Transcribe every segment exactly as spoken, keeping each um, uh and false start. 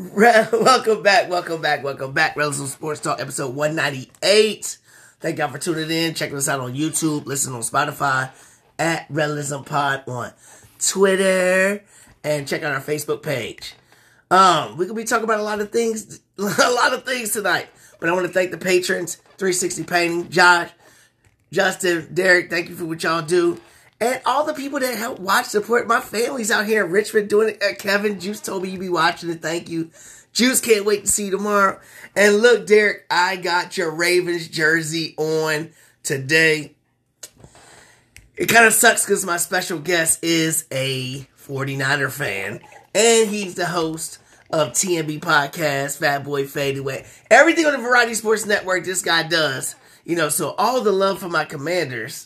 Re- welcome back, welcome back, welcome back. Realism Sports Talk, episode one ninety-eight. Thank y'all for tuning in. Checking us out on YouTube, listen on Spotify, at Realism Pod on Twitter, and check out our Facebook page. Um, we could be talking about a lot of things, a lot of things tonight. But I want to thank the patrons, three sixty Painting, Josh, Justin, Derek, thank you for what y'all do. And all the people that help watch, support my families out here in Richmond doing it. Uh, Kevin, Juice told me you'd be watching it. Thank you. Juice, can't wait to see you tomorrow. And look, Derek, I got your Ravens jersey on today. It kind of sucks because my special guest is a forty-niner fan. And he's the host of T M B Podcast, Fat Boy Fade Away. Everything on the Variety Sports Network this guy does. You know, so all the love for my Commanders.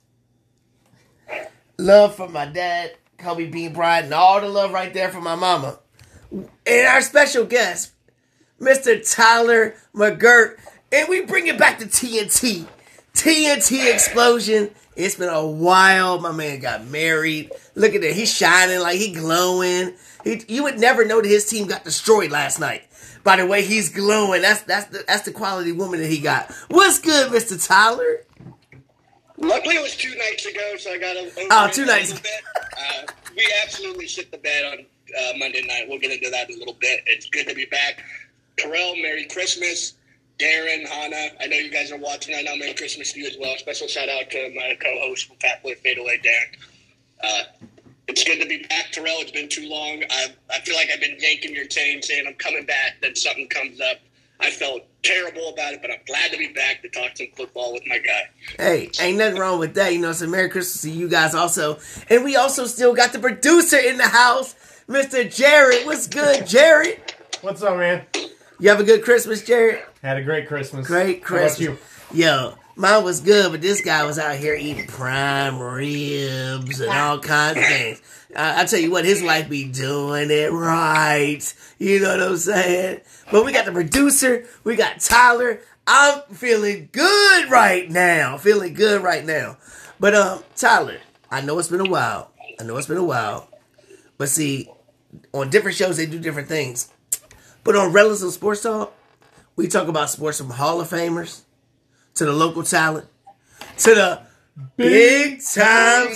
Love from my dad, Kobe Bean Bryant, and all the love right there from my mama. And our special guest, Mister Tyler McGirt. And we bring it back to T N T. T N T Explosion. It's been a while. My man got married. Look at it. He's shining like he glowing. He, you would never know that his team got destroyed last night. By the way, he's glowing. That's that's the, that's the quality woman that he got. What's good, Mister Tyler? Luckily, it was two nights ago, so I got a. Oh, two nights ago. Uh, we absolutely shit the bed on uh, Monday night. We'll get into that in a little bit. It's good to be back. Terrell, Merry Christmas. Darren, Hannah, I know you guys are watching. I know Merry Christmas to you as well. Special shout out to my co-host from Fat Boy Fade Away, Darren. Uh, it's good to be back, Terrell. It's been too long. I I feel like I've been yanking your chain, saying I'm coming back. Then something comes up. I felt terrible about it, but I'm glad to be back to talk some football with my guy. Hey, ain't nothing wrong with that. You know, so Merry Christmas to you guys also. And we also still got the producer in the house, Mister Jared. What's good, Jared? What's up, man? You have a good Christmas, Jared? Had a great Christmas. Great Christmas. How about you? Yo, mine was good, but this guy was out here eating prime ribs and all kinds of things. Uh, I tell you what, his wife be doing it right. You know what I'm saying? But we got the producer. We got Tyler. I'm feeling good right now. Feeling good right now. But, um, Tyler, I know it's been a while. I know it's been a while. But see, on different shows, they do different things. But on Realism Sports Talk, we talk about sports from Hall of Famers to the local talent to the big time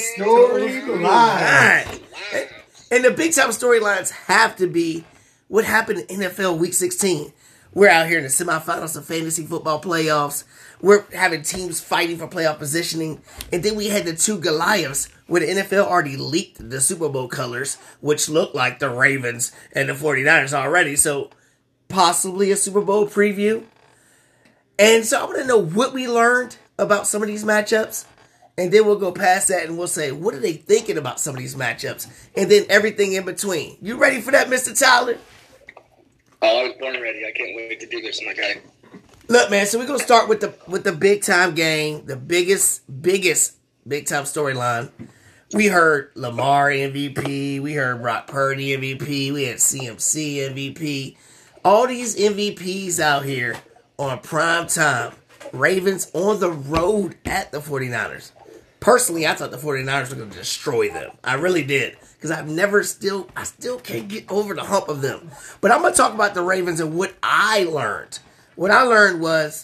storyline. And the big time storylines have to be what happened in N F L Week sixteen. We're out here in the semifinals of fantasy football playoffs. We're having teams fighting for playoff positioning. And then we had the two Goliaths where the N F L already leaked the Super Bowl colors, which look like the Ravens and the forty-niners already. So possibly a Super Bowl preview. And so I want to know what we learned about some of these matchups. And then we'll go past that and we'll say, what are they thinking about some of these matchups? And then everything in between. You ready for that, Mister Tyler? Oh, I was born ready. I can't wait to do this, my guy. Look, man, so we're going to start with the with the big time game. The biggest, biggest big time storyline. We heard Lamar M V P. We heard Brock Purdy M V P. We had C M C M V P. All these M V Ps out here on prime time. Ravens on the road at the forty-niners. Personally, I thought the forty-niners were going to destroy them. I really did. Because I've never still, I still can't get over the hump of them. But I'm going to talk about the Ravens and what I learned. What I learned was,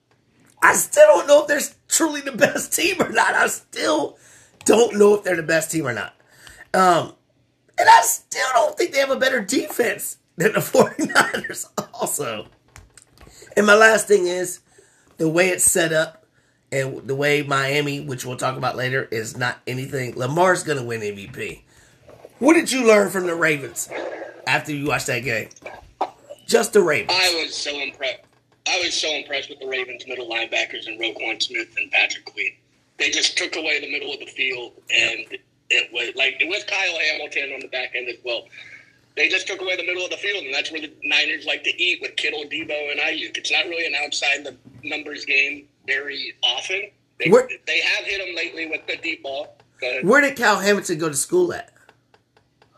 I still don't know if they're truly the best team or not. I still don't know if they're the best team or not. Um, and I still don't think they have a better defense than the forty-niners also. And my last thing is, the way it's set up and the way Miami, which we'll talk about later, is not anything. Lamar's going to win M V P. What did you learn from the Ravens after you watched that game? Just the Ravens. I was so impressed. I was so impressed with the Ravens' middle linebackers and Roquan Smith and Patrick Queen. They just took away the middle of the field, and it was like it was Kyle Hamilton on the back end as well. They just took away the middle of the field, and that's where the Niners like to eat with Kittle, Debo, and Ayuk. It's not really an outside the numbers game very often. They, where, they have hit them lately with the deep ball. Where did Kyle Hamilton go to school at?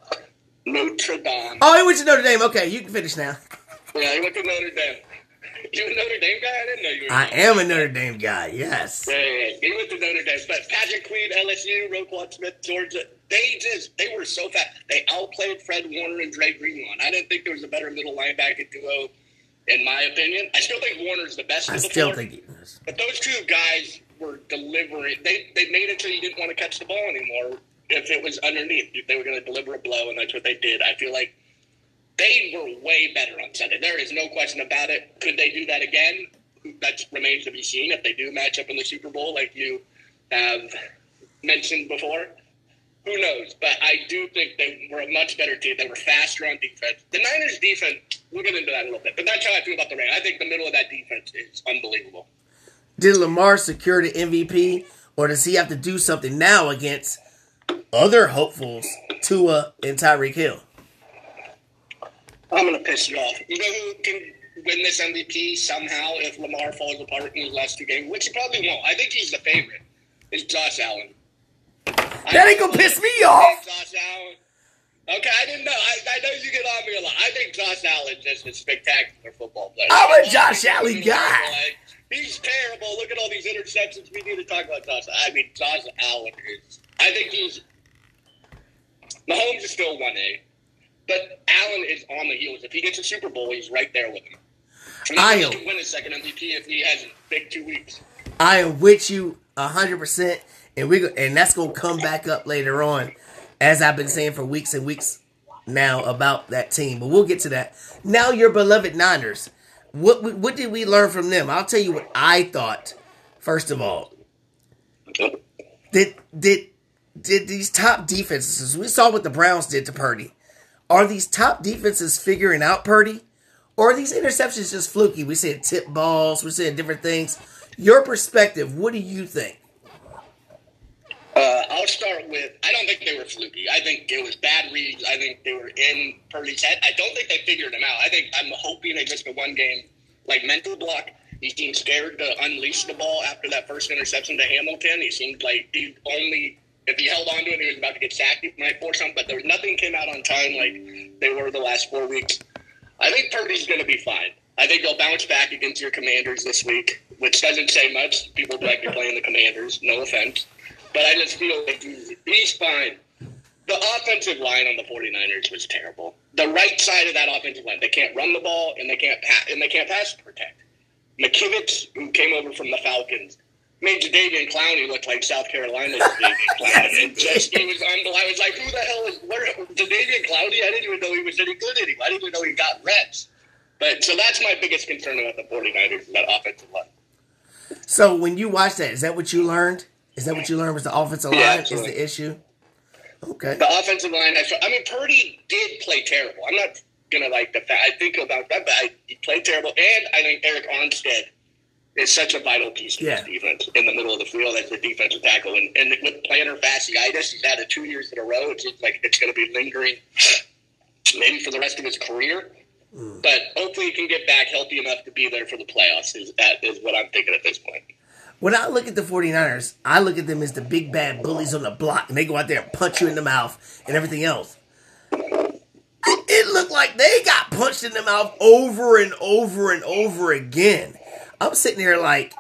Notre Dame. Oh, he went to Notre Dame. Okay, you can finish now. Yeah, he went to Notre Dame. You a Notre Dame guy? I didn't know you were. I am a Notre Dame guy. Yes. Yeah, yeah, yeah. He went to Notre Dame, but Patrick Queen, L S U, Roquan Smith, Georgia. They just they were so fast. They outplayed Fred Warner and Dre Greenlaw. I didn't think there was a better middle linebacker duo, in my opinion. I still think Warner's the best. I of the still four, think he is. But those two guys were delivering. They they made it so you didn't want to catch the ball anymore if it was underneath. If they were going to deliver a blow, and that's what they did. I feel like they were way better on Sunday. There is no question about it. Could they do that again? That remains to be seen if they do match up in the Super Bowl, like you have mentioned before. Who knows? But I do think they were a much better team. They were faster on defense. The Niners' defense, we'll get into that in a little bit. But that's how I feel about the Rams. I think the middle of that defense is unbelievable. Did Lamar secure the M V P, or does he have to do something now against other hopefuls, Tua and Tyreek Hill? I'm going to piss you off. You know who can win this M V P somehow if Lamar falls apart in his last two games, which he probably won't. I think he's the favorite. It's Josh Allen. That ain't gonna piss me off. Josh Allen. Okay, I didn't know. I, I know you get on me a lot. I think Josh Allen is just a spectacular football player. I'm a Josh Allen guy. He's terrible. Look at all these interceptions. We need to talk about Josh. I mean, Josh Allen is. I think he's. Mahomes is still one A, but Allen is on the heels. If he gets a Super Bowl, he's right there with him. And I he am. can win his second M V P if he has a big two weeks. I am with you a hundred percent, and we and that's gonna come back up later on, as I've been saying for weeks and weeks now about that team. But we'll get to that. Now, your beloved Niners. What what did we learn from them? I'll tell you what I thought. First of all, did did did these top defenses? We saw what the Browns did to Purdy. Are these top defenses figuring out Purdy, or are these interceptions just fluky? We said tip balls. We're saying different things. Your perspective. What do you think? Uh, I'll start with, I don't think they were fluky. I think it was bad reads. I think they were in Purdy's head. I don't think they figured him out. I think, I'm hoping they just a one game, like, mental block. He seemed scared to unleash the ball after that first interception to Hamilton. He seemed like he only, if he held on to it, he was about to get sacked. He might force something, but there was nothing came out on time like they were the last four weeks. I think Purdy's going to be fine. I think they'll bounce back against your Commanders this week, which doesn't say much. People like you're playing the Commanders, no offense. But I just feel like he's, he's fine. The offensive line on the 49ers was terrible. The right side of that offensive line, they can't run the ball and they can't pass, and they can't pass protect. McKivitz, who came over from the Falcons, made Jadeveon Clowney look like South Carolina's Jadeveon Clowney. It just, he was unbelievable. I was like, who the hell is where, Jadeveon Clowney? I didn't even know he was any good anymore. I didn't even know he got reps. But so that's my biggest concern about the 49ers, is that offensive line. So when you watch that, is that what you learned? Is that what you learned was the offensive line Yeah, is the issue? Okay. The offensive line, has, I mean, Purdy did play terrible. I'm not going to like the fact. I think about that, but I, he played terrible. And I think Eric Armstead is such a vital piece of Yeah. this defense in the middle of the field as the defensive tackle. And, and with plantar fasciitis, he's had it two years in a row. It seems like it's going to be lingering maybe for the rest of his career. Mm. But hopefully he can get back healthy enough to be there for the playoffs is, that is what I'm thinking at this point. When I look at the 49ers, I look at them as the big bad bullies on the block, and they go out there and punch you in the mouth and everything else. It, it looked like they got punched in the mouth over and over and over again. I'm sitting here like,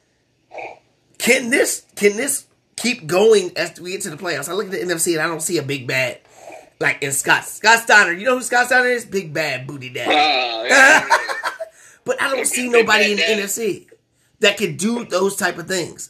can this can this keep going as we get to the playoffs? I look at the N F C and I don't see a big bad like in Scott Scott Steiner. You know who Scott Steiner is? Big bad booty dad. Uh, yeah. But I don't see nobody in the N F C that can do those type of things.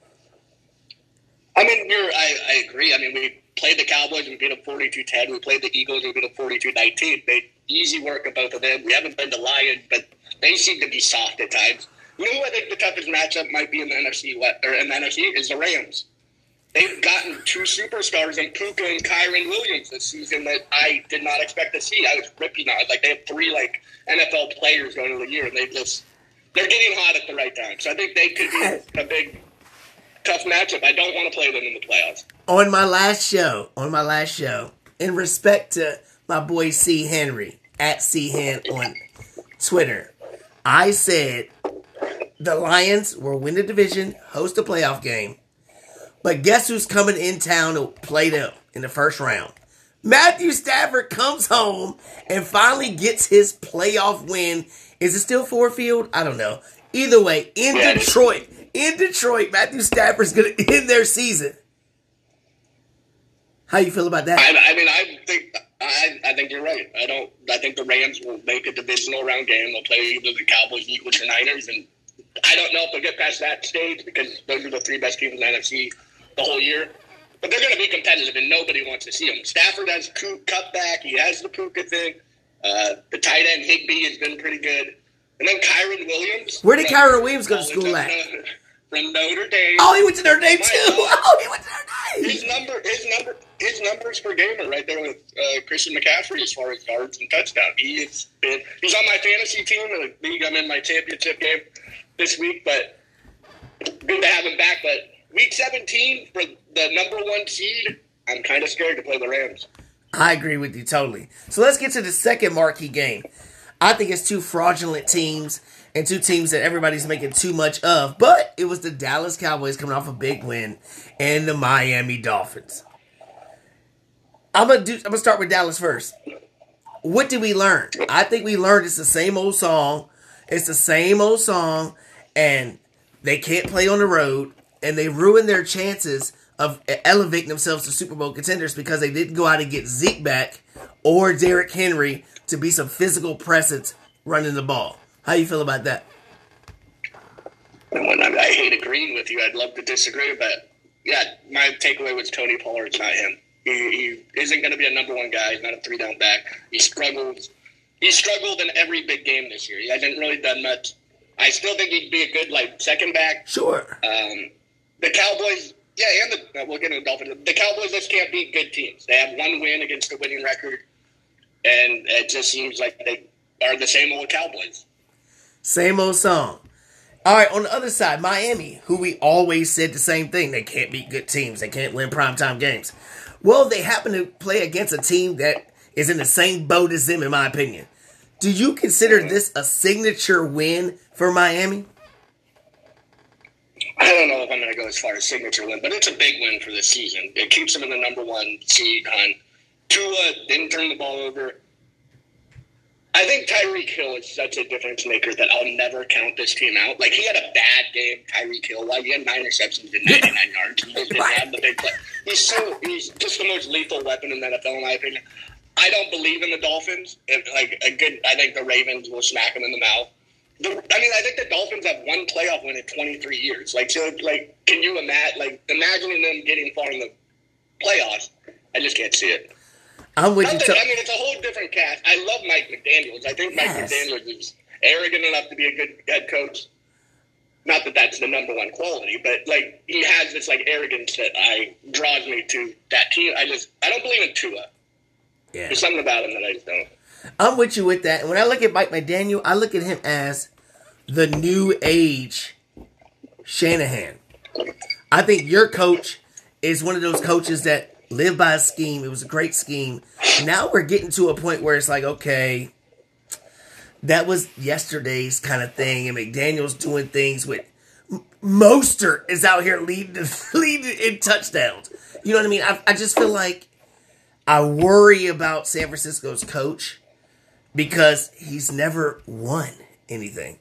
I mean, you're, I, I agree. I mean, we played the Cowboys, we beat them forty-two ten. We played the Eagles, we beat them forty-two nineteen. Made easy work of both of them. We haven't been the Lions, but they seem to be soft at times. You know who I think the toughest matchup might be in the N F C, or in the N F C is the Rams. They've gotten two superstars in Puka and Kyron Williams this season that I did not expect to see. I was ripping out. Like, they have three, like, N F L players going into the year, and they just... They're getting hot at the right time. So I think they could be a big, tough matchup. I don't want to play them in the playoffs. On my last show, on my last show, in respect to my boy C. Henry, at C. Hen on Twitter, I said the Lions will win the division, host a playoff game, but guess who's coming in town to play them in the first round? Matthew Stafford comes home and finally gets his playoff win. Is it still Ford Field? I don't know. Either way, in Yeah. Detroit, in Detroit, Matthew Stafford's going to end their season. How you feel about that? I, I mean, I think I, I think you're right. I don't. I think the Rams will make a divisional round game. They'll play either the Cowboys, Eagles, or Niners, and I don't know if they'll get past that stage because those are the three best teams in the N F C the whole year. But they're going to be competitive, and nobody wants to see them. Stafford has Coop cut back. He has the Puka thing. Uh, the tight end Higbee has been pretty good, and then Kyron Williams. Where did from- Kyron Williams go to school at? From Notre Dame. Oh, he went to Notre Dame My too. God. Oh, he went to Notre His Dame. number, his number, his numbers per game are right there with uh, Christian McCaffrey as far as yards and touchdown. He has been, he's on my fantasy team in the league. I'm in my championship game this week, but good to have him back. But week seventeen for the number one seed, I'm kind of scared to play the Rams. I agree with you totally. So let's get to the second marquee game. I think it's two fraudulent teams and two teams that everybody's making too much of. But it was the Dallas Cowboys coming off a big win and the Miami Dolphins. I'm gonna do. I'm gonna start with Dallas first. What did we learn? I think we learned it's the same old song. It's the same old song, and they can't play on the road, and they ruined their chances of elevating themselves to Super Bowl contenders because they didn't go out and get Zeke back or Derrick Henry to be some physical presence running the ball. How you feel about that? And when I, I hate agreeing with you, I'd love to disagree, but yeah, my takeaway was Tony Pollard. Not him. He, he isn't going to be a number one guy. He's not a three down back. He struggles. He struggled in every big game this year. He hasn't really done much. I still think he'd be a good like second back. Sure. Um, the Cowboys, yeah, and the uh, we'll get into the Dolphins. The Cowboys just can't beat good teams. They have one win against a winning record, and it just seems like they are the same old Cowboys. Same old song. All right, on the other side, Miami, who we always said the same thing. They can't beat good teams. They can't win primetime games. Well, they happen to play against a team that is in the same boat as them, in my opinion. Do you consider this a signature win for Miami? I don't know if I'm going to go as far as signature win, but it's a big win for this season. It keeps them in the number one seed hunt. Tua didn't turn the ball over. I think Tyreek Hill is such a difference maker that I'll never count this team out. Like, he had a bad game, Tyreek Hill. Like, he had nine receptions and ninety-nine yards. He just didn't have the big play. He's so he's just the most lethal weapon in the N F L, in my opinion. I don't believe in the Dolphins. If, like a good, I think the Ravens will smack them in the mouth. The, I mean, I think the Dolphins have one playoff win in twenty-three years. Like, so, like, can you imagine? Like, imagining them getting far in the playoffs? I just can't see it. I'm with you. Nothing, To- I mean, it's a whole different cast. I love Mike McDaniels. I think Mike Yes. McDaniels is arrogant enough to be a good head coach. Not that that's the number one quality, but like he has this like arrogance that I draws me to that team. I just I don't believe in Tua. yeah. There's something about him that I just don't. I'm with you with that. And when I look at Mike McDaniel, I look at him as the new age Shanahan. I think your coach is one of those coaches that live by a scheme. It was a great scheme. Now we're getting to a point where it's like, okay, that was yesterday's kind of thing, and McDaniel's doing things with M- Mostert is out here leading leading in touchdowns. You know what I mean? I, I just feel like I worry about San Francisco's coach because he's never won anything.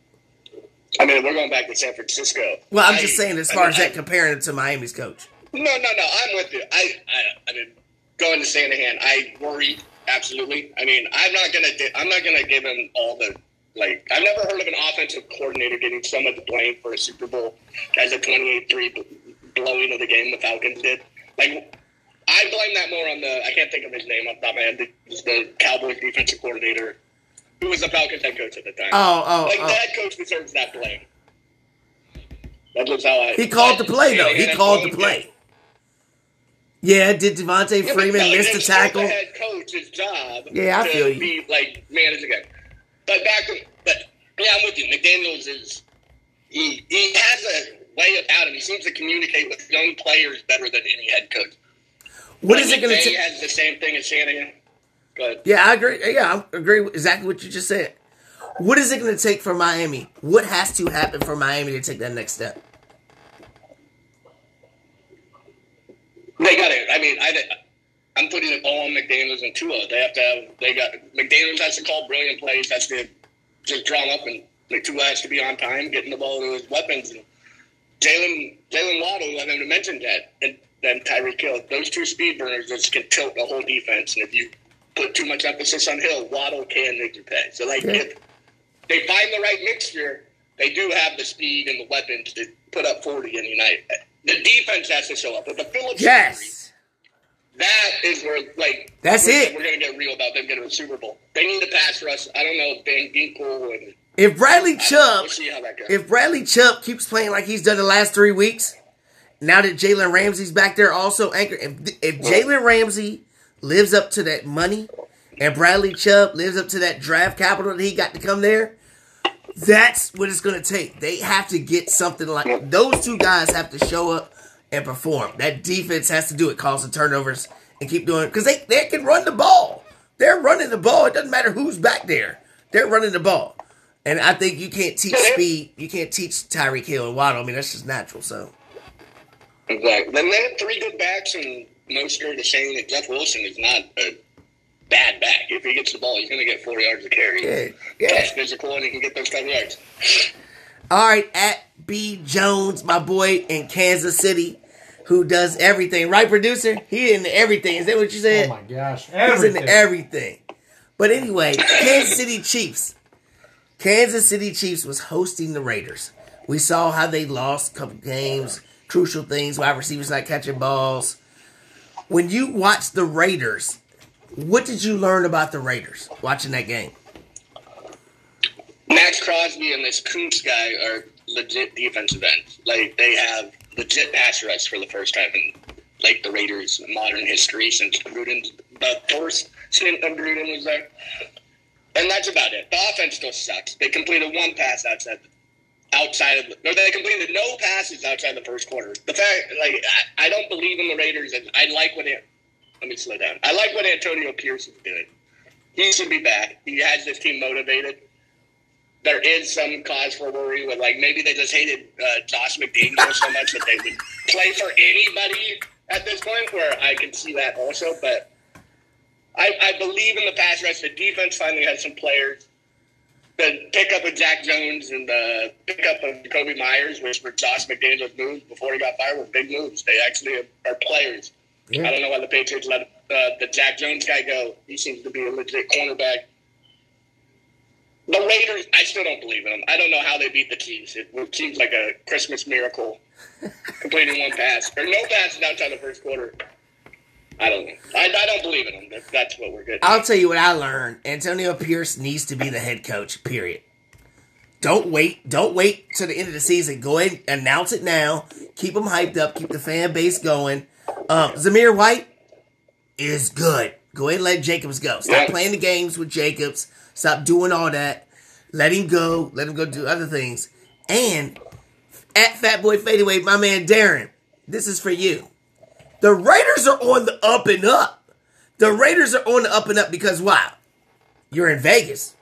I mean, we're going back to San Francisco. Well, I'm I- just saying as I far mean, as that I- comparing it to Miami's coach. No, no, no. I'm with you. I, I, I mean, going to Shanahan, I worry absolutely. I mean, I'm not gonna, I'm not gonna give him all the like. I've never heard of an offensive coordinator getting so much blame for a Super Bowl as a twenty-eight three blowing of the game the Falcons did. Like, I blame that more on the. I can't think of his name off the top of my head. The, the Cowboys defensive coordinator, who was the Falcons head coach at the time. Oh, oh, like oh. the head coach deserves that blame. That's just how I. He called the play, though. He Shanahan called the owned play. it. Yeah, did Devontae Yeah, Freeman but no, miss it's the still tackle? The head coach's job. Yeah, I to feel you. Be like manage again. But back to, but yeah, I'm with you. McDaniels is he he has a way about him. He seems to communicate with young players better than any head coach. What Like is it going to McVay take? has the same thing as Shanahan. But Yeah, I agree. Yeah, I agree with exactly what you just said. What is it going to take for Miami? What has to happen for Miami to take that next step? they got it. I mean, I I'm putting it all on McDaniels and Tua. They have to have, they got, McDaniels has to call brilliant plays, has to just draw them up, and like, Tua has to be on time, getting the ball to his weapons. And Jalen, Jalen Waddle, I haven't mentioned that, and then Tyreek Hill. Those two speed burners just can tilt the whole defense. And if you put too much emphasis on Hill, Waddle can make you pay. So, like, yeah. if they find the right mixture, they do have the speed and the weapons to put up forty and unite. The defense has to show up. But the Phillips yes. injury, that is where, like, that's we're, it. We're going to get real about them getting to the Super Bowl. They need a pass rush. I don't know if Van Ginkel and if Bradley Chubb, we'll see how that goes. if Bradley Chubb keeps playing like he's done the last three weeks, now that Jalen Ramsey's back there also anchored, if, if Jalen Ramsey lives up to that money and Bradley Chubb lives up to that draft capital that he got to come there, that's what it's going to take. They have to get something like those two guys have to show up and perform. That defense has to do it, cause the turnovers, and keep doing it. Because they, they can run the ball. They're running the ball. It doesn't matter who's back there. They're running the ball. And I think you can't teach speed. You can't teach Tyreek Hill and Waddle. I mean, that's just natural. So exactly. Then they have three good backs, and Mostert is saying that Jeff Wilson is not a bad back. If he gets the ball, he's going to get four yards of carry. Yeah, yeah. He's physical, and he can get those five yards. All right, at B. Jones, my boy in Kansas City, who does everything. Right, producer? He into everything. Is that what you said? Oh, my gosh. Everything. He's into everything. But anyway, Kansas City Chiefs. Kansas City Chiefs was hosting the Raiders. We saw how they lost a couple games, crucial things, wide receivers not catching balls. When you watch the Raiders, what did you learn about the Raiders watching that game? Max Crosby and this Kuntz guy are legit defensive ends. Like, they have legit pass rush for the first time in, like, the Raiders' modern history since Gruden, the first stint of Gruden was there. And that's about it. The offense still sucks. They completed one pass outside outside of the, or they completed no passes outside the first quarter. The fact, like, I, I don't believe in the Raiders, and I like what it, let me slow down. I like what Antonio Pierce is doing. He should be back. He has this team motivated. There is some cause for worry with, like, maybe they just hated uh, Josh McDaniels so much that they would play for anybody at this point, where I can see that also. But I, I believe in the pass rush. The defense finally has some players. The pickup of Jack Jones and the pickup of Jacoby Myers, which were Josh McDaniels' moves before he got fired, were big moves. They actually are players. Yeah. I don't know why the Patriots let uh, the Jack Jones guy go. He seems to be a legit cornerback. The Raiders, I still don't believe in them. I don't know how they beat the Chiefs. It seems like a Christmas miracle, completing one pass. Or no passes outside the first quarter. I don't know. I, I don't believe in them. That, that's what we're good at. I'll tell you what I learned. Antonio Pierce needs to be the head coach, period. Don't wait. Don't wait till the end of the season. Go ahead and announce it now. Keep them hyped up. Keep the fan base going. Um, Zamir White is good. Go ahead and let Jacobs go. Stop yeah. playing the games with Jacobs. Stop doing all that. Let him go. Let him go do other things. And at Fat Boy Fadeaway, my man Darren, this is for you. The Raiders are on the up and up. The Raiders are on the up and up because, wow, you're in Vegas.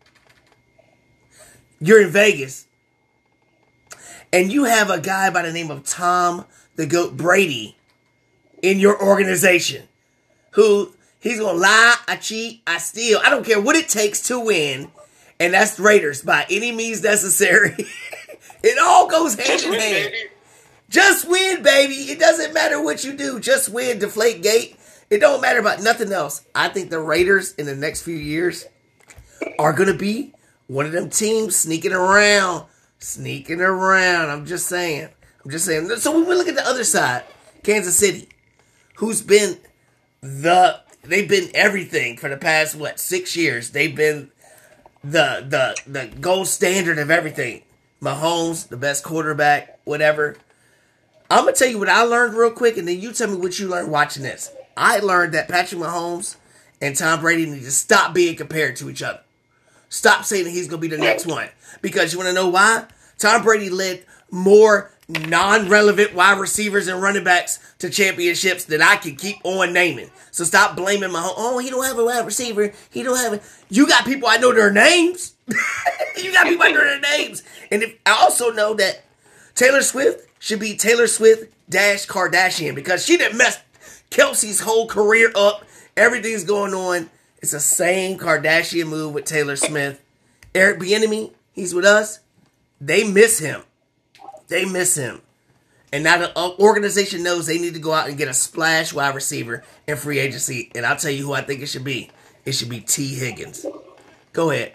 You're in Vegas. And you have a guy by the name of Tom the Goat Brady in your organization who he's going to lie, I cheat, I steal. I don't care what it takes to win. And that's Raiders by any means necessary. It all goes hand in hand. Just win, baby. It doesn't matter what you do. Just win. Deflate gate. It don't matter about nothing else. I think the Raiders in the next few years are going to be one of them teams sneaking around. Sneaking around. I'm just saying. I'm just saying. So when we look at the other side, Kansas City, who's been the, they've been everything for the past, what, six years. They've been the, the, the gold standard of everything. Mahomes, the best quarterback, whatever. I'm going to tell you what I learned real quick, and then you tell me what you learned watching this. I learned that Patrick Mahomes and Tom Brady need to stop being compared to each other. Stop saying that he's going to be the next one. Because you want to know why? Tom Brady led more non-relevant wide receivers and running backs to championships than I can keep on naming. So stop blaming Mahomes. Oh, he don't have a wide receiver. He don't have a... You got people I know their names. You got people I know their names. And if, I also know that Taylor Swift should be Taylor Swift dash Kardashian because she didn't mess Kelsey's whole career up. Everything's going on. It's the same Kardashian move with Taylor Smith. Eric Bieniemy, he's with us. They miss him. They miss him. And now the organization knows they need to go out and get a splash wide receiver in free agency. And I'll tell you who I think it should be. It should be T. Higgins. Go ahead.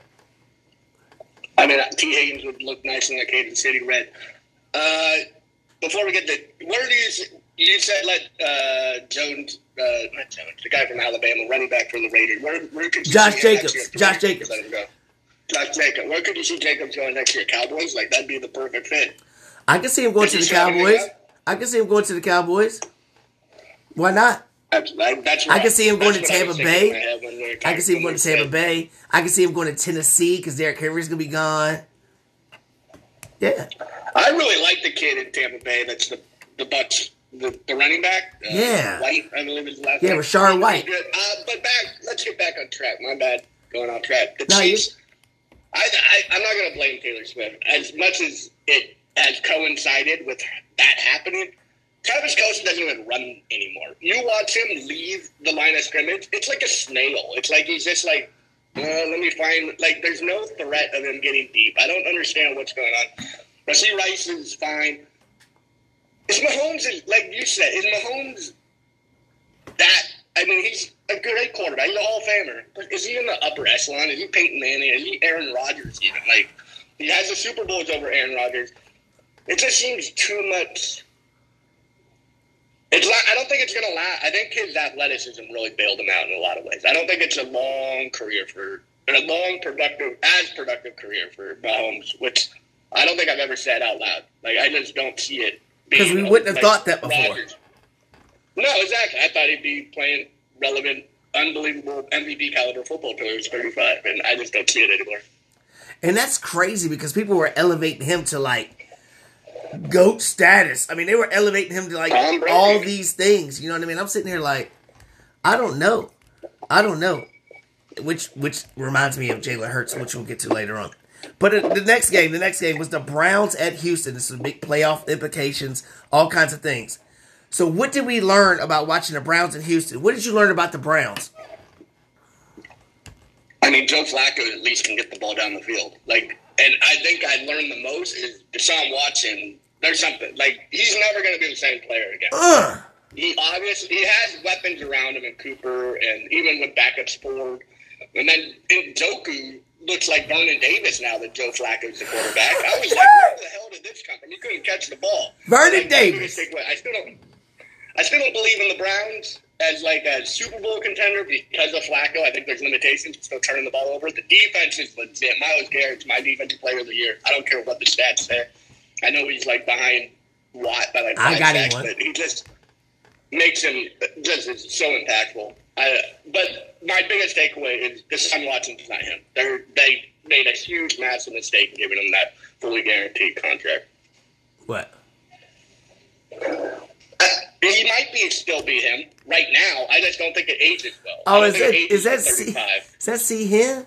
I mean, T. Higgins would look nice in the Kansas City red. Uh, before we get to, where do you, you said let uh, Jones, uh, not Jones, the guy from Alabama, running back for the Raiders. Where, where could you Josh see Jacobs. him next year? Josh Jacobs. Let him go. Josh Jacobs. Where could you see Jacobs going next year? Cowboys? Like, that'd be the perfect fit. I can see him going Could to you the show him Cowboys. that? I can see him going to the Cowboys. Why not? That's, that, that's I can see him going to that's what I Tampa was thinking in Bay. my head when we were I talking- can see him when going we to Tampa said- Bay. I can see him going to Tennessee because Derrick Henry's going to be gone. Yeah. I really like the kid in Tampa Bay. That's the the Bucks, the, the running back. Uh, Yeah. White, I believe his last Yeah, name. Rashard White. Good. Uh, but back, let's get back on track. My bad, going off track. The No, you- Chiefs. I, I I'm not going to blame Taylor Swift as much as it has coincided with that happening. Travis Kelce doesn't even run anymore. You watch him leave the line of scrimmage, it's like a snail. It's like he's just like, uh, let me find, like, there's no threat of him getting deep. I don't understand what's going on. Rasheed Rice is fine. Is Mahomes, is, like you said, is Mahomes that, I mean, he's a great quarterback. He's a Hall of Famer. But is he in the upper echelon? Is he Peyton Manning? Is he Aaron Rodgers even? Like, he has the Super Bowls over Aaron Rodgers. It just seems too much. It's not, I don't think it's going to last. I think his athleticism really bailed him out in a lot of ways. I don't think it's a long career for, a long productive, as productive career for Mahomes, which I don't think I've ever said out loud. Like, I just don't see it. Because we wouldn't have like thought that before. Rodgers. No, exactly. I thought he'd be playing relevant, unbelievable M V P caliber football until he was thirty-five, and I just don't see it anymore. And that's crazy because people were elevating him to like GOAT status. I mean, they were elevating him to like Tom Brady. all these things. You know what I mean? I'm sitting here like, I don't know. I don't know. Which which reminds me of Jalen Hurts, which we'll get to later on. But uh, the next game, the next game was the Browns at Houston. This is big playoff implications, all kinds of things. So what did we learn about watching the Browns in Houston? What did you learn about the Browns? I mean, Joe Flacco at least can get the ball down the field. Like, and I think I learned the most is Deshaun Watson. There's something like he's never going to be the same player again. Ugh. He obviously he has weapons around him in Cooper and even with backups forward. And then Njoku looks like Vernon Davis now that Joe Flacco's the quarterback. I was like, where the hell did this come from? He couldn't catch the ball. Vernon like, Davis. I still don't. I still don't believe in the Browns as like a Super Bowl contender because of Flacco. I think there's limitations. Still turning the ball over. The defense is legit. Myles Garrett's my defensive player of the year. I don't care what the stats say. I know he's like behind Watt by like I five got him sacks, one. but he just makes him just is so impactful. I, but my biggest takeaway is Deshaun Watson's not him. They they made a huge, massive mistake in giving him that fully guaranteed contract. What? Uh, he might be still be him right now. I just don't think it ages well. I Oh, don't is think that it ages is that at C, thirty-five. is that C him?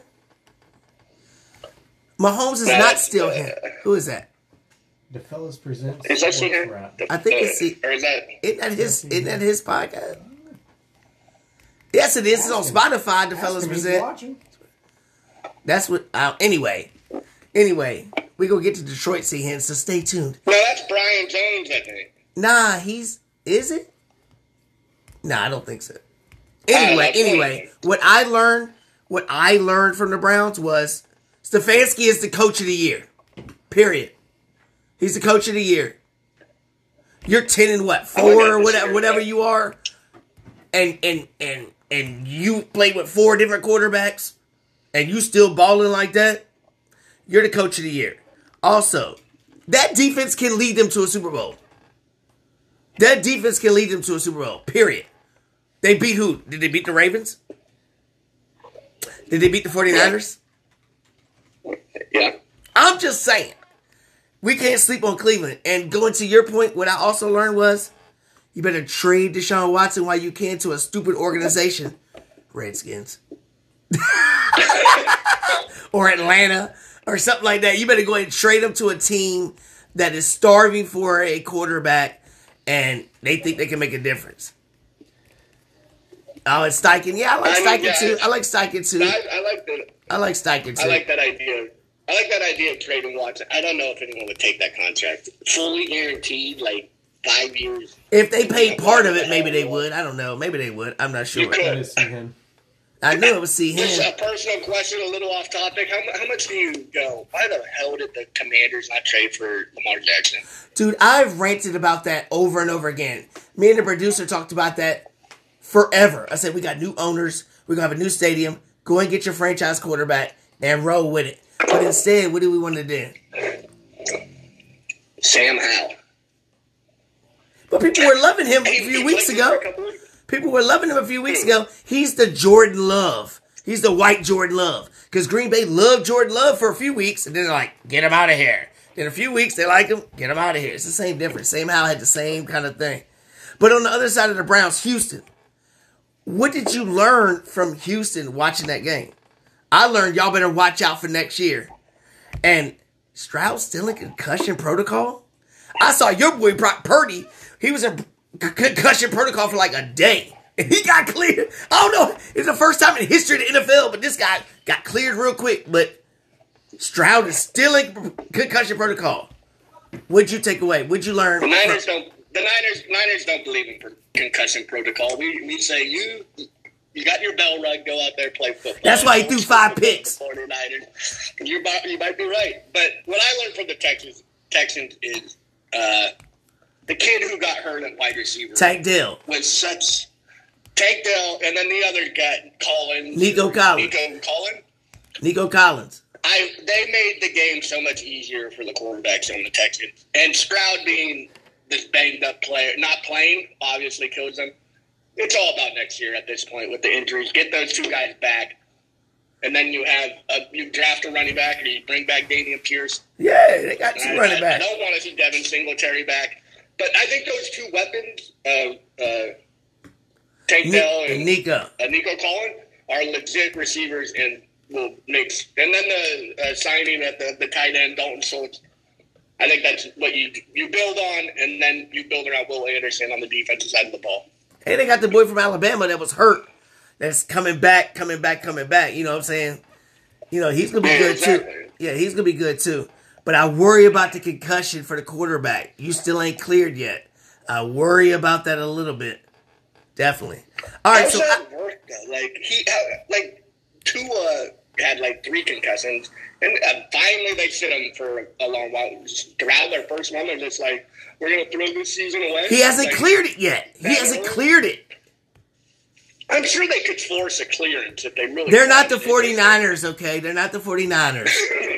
Mahomes is No, not that's, still uh, him. Who is that? The fellas present Is that sports C rap. him? I think it's C- Or is that? Isn't that his? Isn't that his podcast? Yes, it is. It's on Spotify. The fellas Ask him if he's present. watching. That's what. Uh, anyway, anyway, we gonna get to Detroit, C him. So stay tuned. No, that's Brian Jones, I think. Nah, he's is it? Nah, I don't think so. Anyway, that's anyway, what I learned, what I learned from the Browns was Stefanski is the coach of the year. Period. He's the coach of the year. You're ten and what I like four that or this whatever, year, whatever yeah. you are, and and and and you played with four different quarterbacks, and you still balling like that. You're the coach of the year. Also, that defense can lead them to a Super Bowl. That defense can lead them to a Super Bowl. Period. They beat who? Did they beat the Ravens? Did they beat the 49ers? Yeah. I'm just saying. We can't sleep on Cleveland. And going to your point, what I also learned was you better trade Deshaun Watson while you can to a stupid organization. Redskins. Or Atlanta. Or something like that. You better go ahead and trade him to a team that is starving for a quarterback and they think they can make a difference. Oh, it's Steichen. Yeah, I like I mean, Steichen yeah, too. I like Steichen too. I, I like the. I like Steichen too. I like that idea. I like that idea of trading Watson. I don't know if anyone would take that contract. Fully guaranteed, like five years. If they paid part of it, maybe they would. I don't know. Maybe they would. I'm not sure. You could. Gotta see him. I knew it was see Just him. a personal question, a little off topic. How, mu- how much do you go? Why the hell did the Commanders not trade for Lamar Jackson? Dude, I've ranted about that over and over again. Me and the producer talked about that forever. I said, we got new owners. We're going to have a new stadium. Go and get your franchise quarterback and roll with it. But instead, what do we want to do? Sam Howell. But people were loving him a He- few he weeks played ago. for a couple weeks. People were loving him a few weeks ago. He's the Jordan Love. He's the white Jordan Love. Because Green Bay loved Jordan Love for a few weeks, and then they're like, get him out of here. Then a few weeks, they like him, get him out of here. It's the same difference. Same Howell had the same kind of thing. But on the other side of the Browns, Houston. What did you learn from Houston watching that game? I learned y'all better watch out for next year. And Stroud still in concussion protocol? I saw your boy Brock Purdy. He was in concussion protocol for like a day. And he got cleared. I don't know. It's the first time in history of the N F L, but this guy got cleared real quick. But Stroud is still in concussion protocol. What'd you take away? What'd you learn? The Niners don't. The Niners. Niners don't believe in concussion protocol. We we say you. You got your bell rug. Go out there, play football. That's why he threw five picks. forty-niners. You might, you might be right. But what I learned from the Texans Texans is uh, the kid who got hurt at wide receiver. Tank Dell. Was such Tank Dell, and then the other guy, Collins. Nico Collins. Nico Collins. Nico Collins. I they made the game so much easier for the quarterbacks on the Texans. And Stroud being this banged up player, not playing, obviously kills them. It's all about next year at this point with the injuries. Get those two guys back, and then you have a, you draft a running back, or you bring back Damian Pierce. Yeah, they got two I, running I, backs. I don't want to see Devin Singletary back, but I think those two weapons, uh, uh, Tank Dell Ni- and Nico. uh, Nico Collins, are legit receivers and will make. And then the uh, signing at the, the tight end, Dalton Schultz. I think that's what you you build on, and then you build around Will Anderson on the defensive side of the ball. Hey, they got the boy from Alabama that was hurt. That's coming back, coming back, coming back. You know what I'm saying? You know, he's going to be Yeah, good exactly. too. Yeah, he's going to be good too. But I worry about the concussion for the quarterback. You still ain't cleared yet. I worry about that a little bit. Definitely. All right, How's so that I, work though? Like he, uh, like Tua had like three concussions, and uh, finally they sit him for a long while. Throughout their first one, they're just like, "We're gonna throw this season away." he hasn't like, cleared it yet. He hasn't cleared it. I'm sure they could force a clearance if they really. They're not the wanted it. 49ers, okay? They're not the 49ers.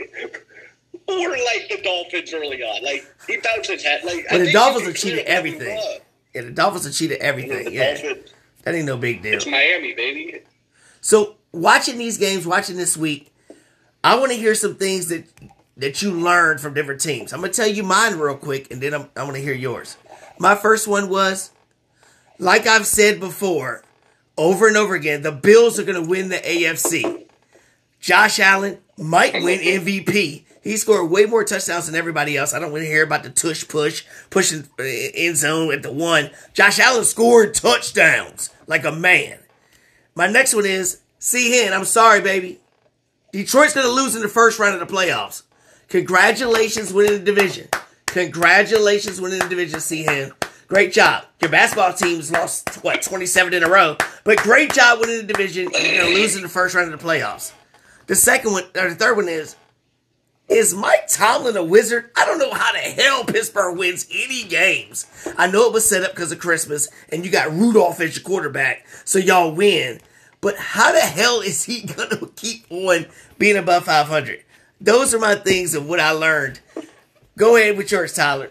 Or like the Dolphins early on, like he bounced his head. Like, I But the think Dolphins he have could cheated clear whatever he everything. wants. Yeah, the Dolphins have cheated everything. The Yeah, Dolphins, that ain't no big deal. it's Miami, baby. So watching these games, watching this week, I want to hear some things that that you learned from different teams. I'm gonna tell you mine real quick, and then I'm, I want to hear yours. My first one was, like I've said before, over and over again, the Bills are gonna win the A F C. Josh Allen might win M V P. He scored way more touchdowns than everybody else. I don't want to hear about the tush push, pushing end zone at the one. Josh Allen scored touchdowns like a man. My next one is, C. Hen, I'm sorry, baby. Detroit's going to lose in the first round of the playoffs. Congratulations winning the division. Congratulations winning the division, C. Hen. Great job. Your basketball team's lost, what, twenty-seven in a row. But great job winning the division. You're going to lose in the first round of the playoffs. The second one, or the third one is, is Mike Tomlin a wizard? I don't know how the hell Pittsburgh wins any games. I know it was set up because of Christmas, and you got Rudolph as your quarterback, so y'all win. But how the hell is he going to keep on being above five hundred? Those are my things of what I learned. Go ahead with yours, Tyler.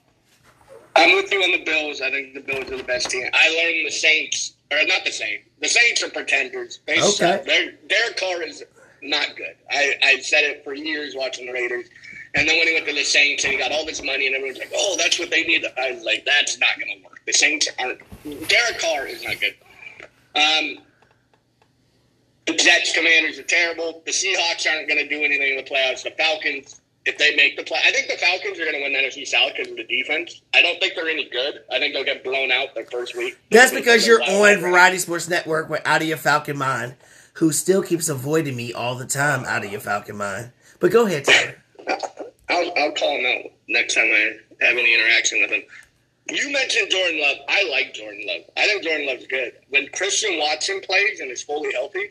I'm with you on the Bills. I think the Bills are the best team. I learned the Saints, or not the Saints. The Saints are pretenders. They Okay. suck. Their their car is not good. I I said it for years watching the Raiders, and then when he went to the Saints and he got all this money and everyone's like, "Oh, that's what they need." I was like, "That's not going to work." The Saints aren't. Derek Carr is not good. Um, the Jets, Commanders are terrible. The Seahawks aren't going to do anything in the playoffs. The Falcons, if they make the play. I think the Falcons are going to win the N F C South because of the defense. I don't think they're any good. I think they'll get blown out their first week. That's because you're on Variety Sports Network with Out of Your Falcon Mind, who still keeps avoiding me all the time out of your Falcon Mind. But go ahead, Tyler. I'll, I'll call him out next time I have any interaction with him. You mentioned Jordan Love. I like Jordan Love. I think Jordan Love's good. When Christian Watson plays and is fully healthy,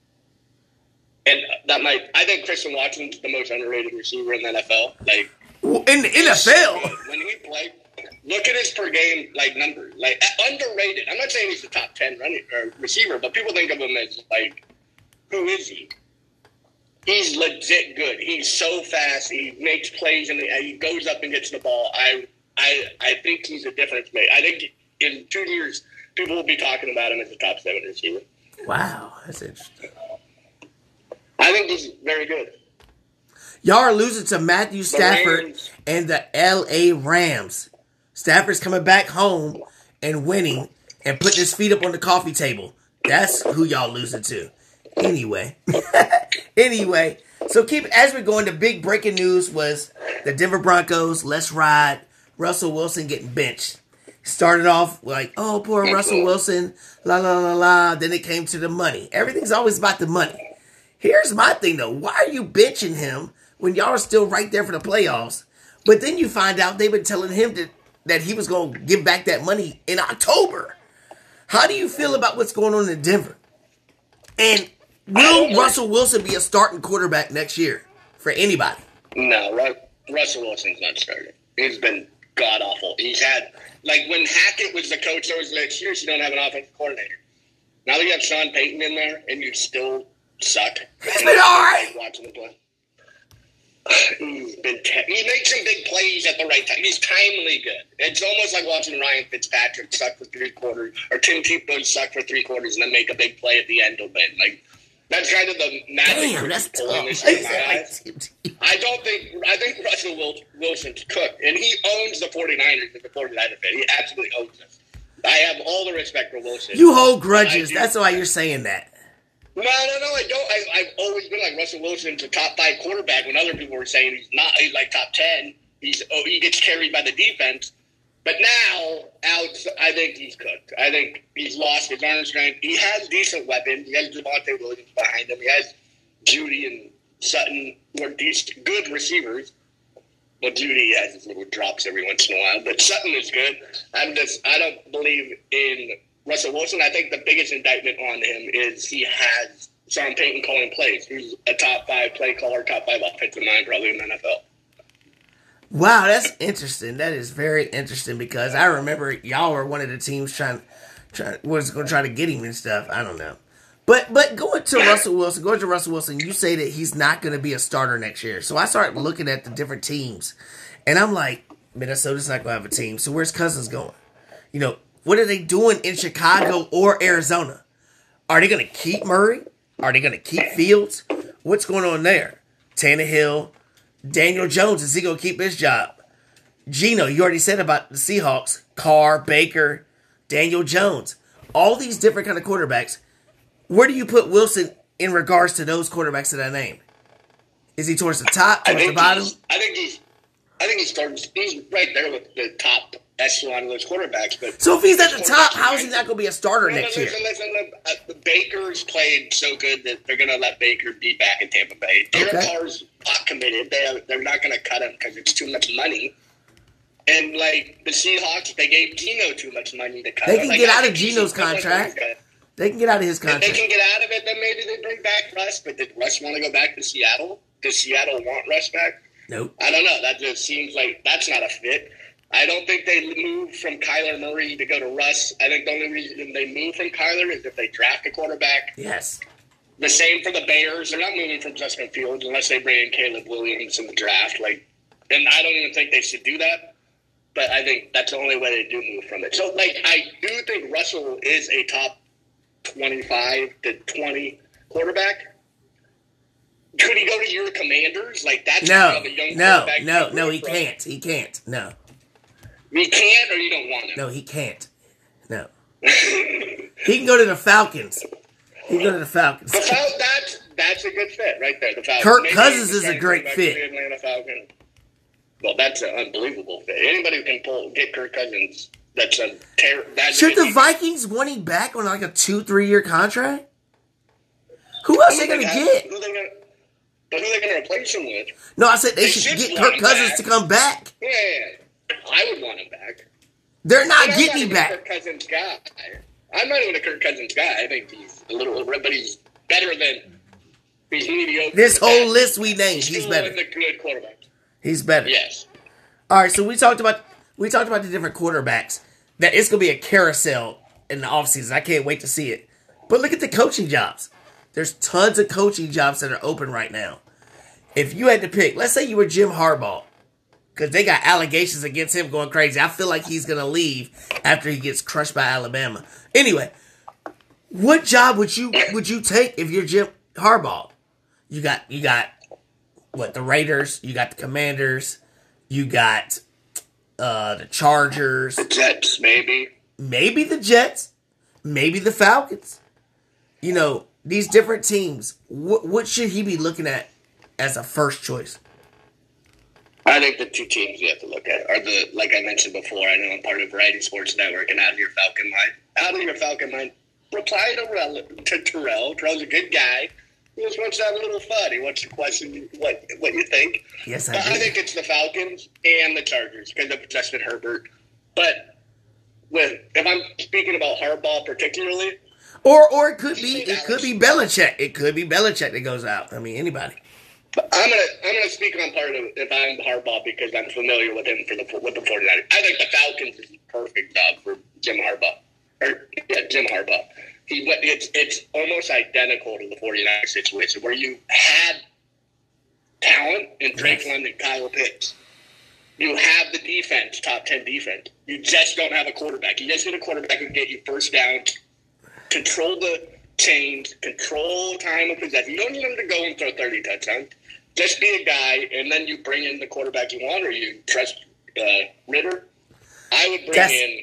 and that might, I think Christian Watson's the most underrated receiver in the N F L. Like in the N F L, when he played, look at his per game like numbers. Like underrated. I'm not saying he's the top ten running or receiver, but people think of him as like, who is he? He's legit good. He's so fast. He makes plays and he goes up and gets the ball. I. I, I think he's a difference maker. I think in two years, people will be talking about him as a top seven receiver. Wow, that's interesting. I think he's very good. Y'all are losing to Matthew Stafford and the L A Rams. Stafford's coming back home and winning and putting his feet up on the coffee table. That's who y'all losing to. Anyway. anyway, so keep as we're going, the big breaking news was the Denver Broncos, let's ride. Russell Wilson getting benched. Started off like, oh, poor Russell Wilson, la, la, la, la. Then it came to the money. Everything's always about the money. Here's my thing, though. Why are you benching him when y'all are still right there for the playoffs? But then you find out they've been telling him that, that he was going to give back that money in October. How do you feel about what's going on in Denver? And will Russell Wilson be a starting quarterback next year for anybody? No, Russell Wilson's not starting. He's been god-awful. He's had, like, when Hackett was the coach, there was like, years you don't have an offensive coordinator. Now that you have Sean Payton in there, and you still suck. He's been all right. Watching him play. He's been te- he makes some big plays at the right time. He's timely good. It's almost like watching Ryan Fitzpatrick suck for three quarters, or Tim Tebow suck for three quarters, and then make a big play at the end to win. Like, that's kind of the magic. Damn, that's tough. This year, I don't think I think Russell Wilson's cooked, and he owns the 49ers as a 49er fan. He absolutely owns us. I have all the respect for Wilson. You hold grudges. That's why you're saying that. No, no, no, I don't. I, I've always been like Russell Wilson's a top five quarterback when other people were saying he's not. He's like top ten. He's oh, he gets carried by the defense. But now, Alex, I think he's cooked. I think he's lost his arm strength. He has decent weapons. He has Javonte Williams behind him. He has Judy and Sutton, who are decent, good receivers. Well, Judy has his little drops every once in a while. But Sutton is good. I'm just, I don't believe in Russell Wilson. I think the biggest indictment on him is he has Sean Payton calling plays. He's a top five play caller, top five offensive mind probably in the N F L. Wow, that's interesting. That is very interesting because I remember y'all were one of the teams trying, trying was going to try to get him and stuff. I don't know, but but going to Russell Wilson, going to Russell Wilson, you say that he's not going to be a starter next year. So I started looking at the different teams, and I'm like, Minnesota's not going to have a team. So where's Cousins going? You know, what are they doing in Chicago or Arizona? Are they going to keep Murray? Are they going to keep Fields? What's going on there? Tannehill. Daniel Jones, is he going to keep his job? Geno, you already said about the Seahawks. Carr, Baker, Daniel Jones. All these different kind of quarterbacks. Where do you put Wilson in regards to those quarterbacks that I named? Is he towards the top, towards the bottom? I think he's I think he's towards, he's right there with the top echelon of those quarterbacks. But so if he's at the top, how is he not going to be a starter no, next no, year? Listen, listen, uh, the Baker's played so good that they're going to let Baker be back in Tampa Bay. Derek Okay. Carr's not committed. They have, they're not going to cut him because it's too much money. And, like, the Seahawks, they gave Geno too much money to cut They him. can Like, get I out of think he's Geno's equivalent to contract. these guys. They can get out of his If they contract. can get out of it, then maybe they bring back Russ. But did Russ want to go back to Seattle? Does Seattle want Russ back? Nope. I don't know. That just seems like that's not a fit. I don't think they moved from Kyler Murray to go to Russ. I think the only reason they move from Kyler is if they draft a quarterback. Yes. The same for the Bears. They're not moving from Justin Fields unless they bring in Caleb Williams in the draft. Like, and I don't even think they should do that. But I think that's the only way they do move from it. So, like, I do think Russell is a top twenty-five to twenty quarterback. Could he go to your Commanders? Like, that's No. kind of a young No. quarterback. No. to No. grow He from. can't. He can't. No. He can't, or you don't want him. No. He can't. No. He can go to the Falcons. He can go to the Falcons. The Fal- that's that's a good fit right there. The Falcons. Kirk Maybe Cousins he's is a trying to great come back fit. to the Atlanta Falcons. Well, that's an unbelievable fit. Anybody who can pull get Kirk Cousins, that's a ter- that's Should a the Vikings want him back on like a two, three year contract? Who else Who are they gonna have- get? Who they gonna, but who are they going to replace him with? No, I said they, They should, should get want Kirk him Cousins back. to come back. Yeah, I would want him back. They're not But I'm getting him even a back. Kirk Cousins guy. I'm not even a Kirk Cousins guy. I think he's a little, but he's better than he's mediocre. This but whole that- list we named, still he's better. a good quarterback. He's better. Yes. All right, so we talked about we talked about the different quarterbacks. That it's gonna be a carousel in the offseason. I can't wait to see it. But look at the coaching jobs. There's tons of coaching jobs that are open right now. If you had to pick, let's say you were Jim Harbaugh, because they got allegations against him going crazy. I feel like he's gonna leave after he gets crushed by Alabama. Anyway, what job would you would you take if you're Jim Harbaugh? You got you got what the Raiders, you got the Commanders, you got uh, the Chargers, Jets, maybe. maybe the Jets, maybe the Falcons. You know, these different teams. What, what should he be looking at as a first choice? I think the two teams you have to look at are the, like I mentioned before, I know I'm part of Variety Sports Network and Out of Your Falcon Mind. Out of Your Falcon Mind, reply to, Rel- to Terrell. Terrell's a good guy. He just wants to have a little fun. He wants to question what what you think. Yes, I But do. I think it's the Falcons and the Chargers because of Justin Herbert. But with if I'm speaking about Harbaugh particularly, Or or it could be it could be Belichick. It could be Belichick that goes out. I mean, anybody. I'm gonna I'm gonna speak on part of if I'm Harbaugh because I'm familiar with him for the with the 49ers. I think the Falcons is the perfect job for Jim Harbaugh. Or yeah, Jim Harbaugh. He went it's it's almost identical to the 49ers situation where you had talent in Drake London, Kyle Pitts. You have the defense, top ten defense. You just don't have a quarterback. You just need a quarterback who can get you first down, control the chains, control time of possession. You don't need him to go and throw thirty touchdowns. Just be a guy, and then you bring in the quarterback you want, or you trust uh, Ritter. I would bring That's- in.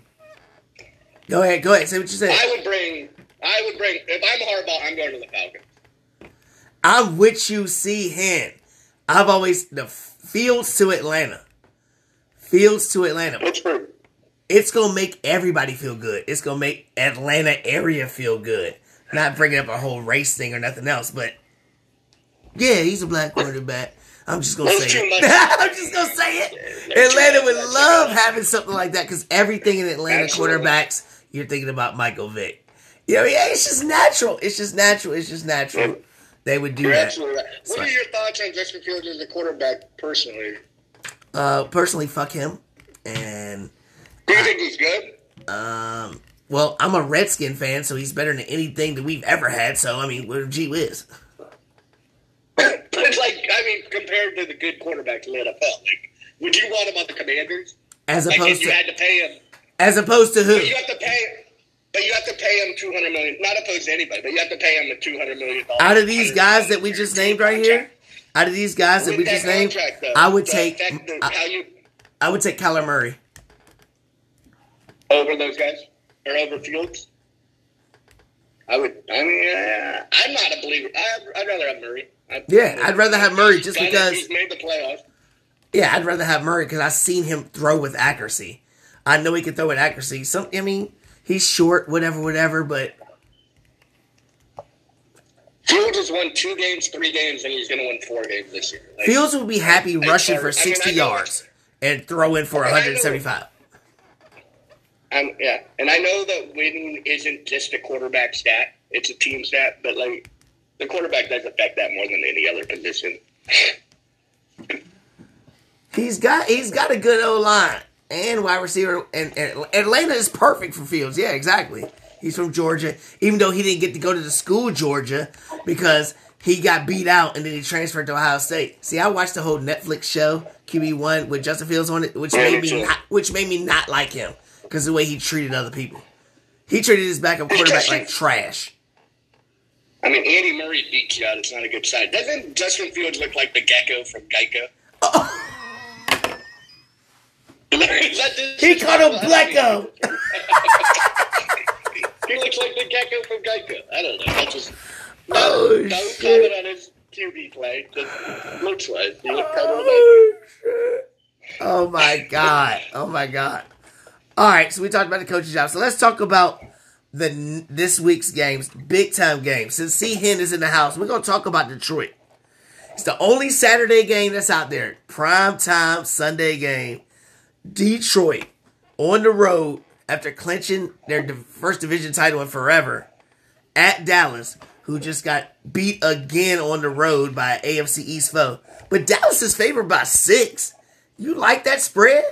Go ahead, go ahead. Say what you said. I would bring. I would bring. If I'm Harbaugh, I'm going to the Falcons. I'm with you, C. Hen. I've always the Fields to Atlanta. Fields to Atlanta. Pittsburgh. It's gonna make everybody feel good. It's gonna make Atlanta area feel good. Not bringing up a whole race thing or nothing else, but yeah, he's a black quarterback. I'm just gonna That's say too it. much. I'm just gonna say it. That's too Atlanta much. would That's too love much. having something like that because everything in Atlanta Absolutely. quarterbacks, you're thinking about Michael Vick. You know, yeah, it's just natural. It's just natural. It's just natural. They would do You're that. absolutely right. What Right. are your thoughts on Justin Fields as a quarterback personally? Uh, personally, fuck him. And Do you think he's good? um, well, I'm a Redskin fan, so he's better than anything that we've ever had. So I mean, we're gee whiz. But it's like, I mean, compared to the good quarterbacks in the N F L, like, would you want him on the Commanders? As Like, if opposed you to had to pay him, as opposed to who? but you have to pay, but you have to pay him two hundred million. Not opposed to anybody, but you have to pay him the two hundred million dollars. Out of these guys that we just named right here, out of these guys that we just named, I would take I, how you I would take Kyler Murray. over those guys or over Fields. I would. I mean, uh, I'm not a believer. I, I'd rather have Murray. I, Yeah, I'd rather have Murray just Done it. because. He's made the playoffs. Yeah, I'd rather have Murray because I've seen him throw with accuracy. I know he can throw with accuracy. Some, I mean, he's short, whatever, whatever, but Fields has won two games, three games, and he's going to win four games this year. Like, Fields will be happy rushing hard. for I mean, sixty I know yards and throwing for And I know- one seventy-five. Um, yeah, and I know that winning isn't just a quarterback stat; it's a team stat. But like, the quarterback does affect that more than any other position. He's got he's got a good O line and wide receiver, and, and Atlanta is perfect for Fields. Yeah, exactly. He's from Georgia, even though he didn't get to go to the school Georgia because he got beat out and then he transferred to Ohio State. See, I watched the whole Netflix show Q B one with Justin Fields on it, which Yeah, made me me too. not, which made me not like him because the way he treated other people. He treated his backup quarterback like trash. I mean, Andy Murray beats you out. It's not a good sign. Doesn't Justin Fields look like the gecko from Geico? Is that this- He called him Blecko. He looks like the gecko from Geico. I don't know. That's just. No, Oh, don't shit. comment on his Q B play. Just looks like he looked kind of Oh, shit. Oh, my God. Oh, my God. All right, so we talked about the coaching job. So let's talk about the this week's games, big time games. Since C. Hen is in the house, we're going to talk about Detroit. It's the only Saturday game that's out there. Prime time Sunday game. Detroit on the road after clinching their first division title in forever at Dallas, who just got beat again on the road by an A F C East foe. But Dallas is favored by six. You like that spread?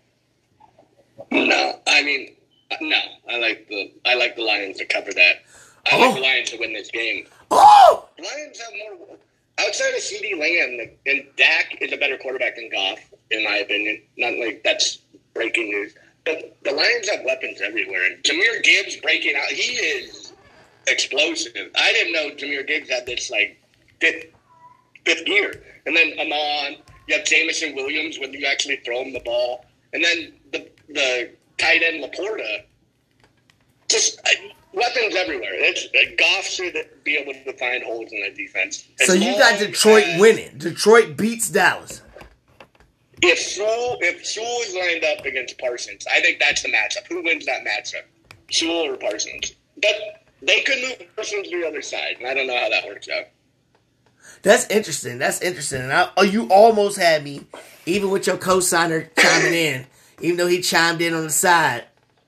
No, I mean, no. I like the I like the Lions to cover that. I Oh. like the Lions to win this game. Oh! The Lions have more outside of CeeDee Lamb, and Dak is a better quarterback than Goff, in my opinion. Not like that's breaking news. But the Lions have weapons everywhere, and Jahmyr Gibbs breaking out. He is explosive. I didn't know Jahmyr Gibbs had this like fifth fifth year, and then Amon. You have Jameson Williams when you actually throw him the ball, and then the the tight end Laporta. Just uh, weapons everywhere. It's uh, Goff should be able to find holes in that defense. As So you long got Detroit as- winning. Detroit beats Dallas. If Sewell, if Sewell is lined up against Parsons, I think that's the matchup. Who wins that matchup? Sewell or Parsons? But they could move Parsons to the other side, and I don't know how that works out. That's interesting. That's interesting. And I, oh, you almost had me, even with your co-signer chiming in, even though he chimed in on the side.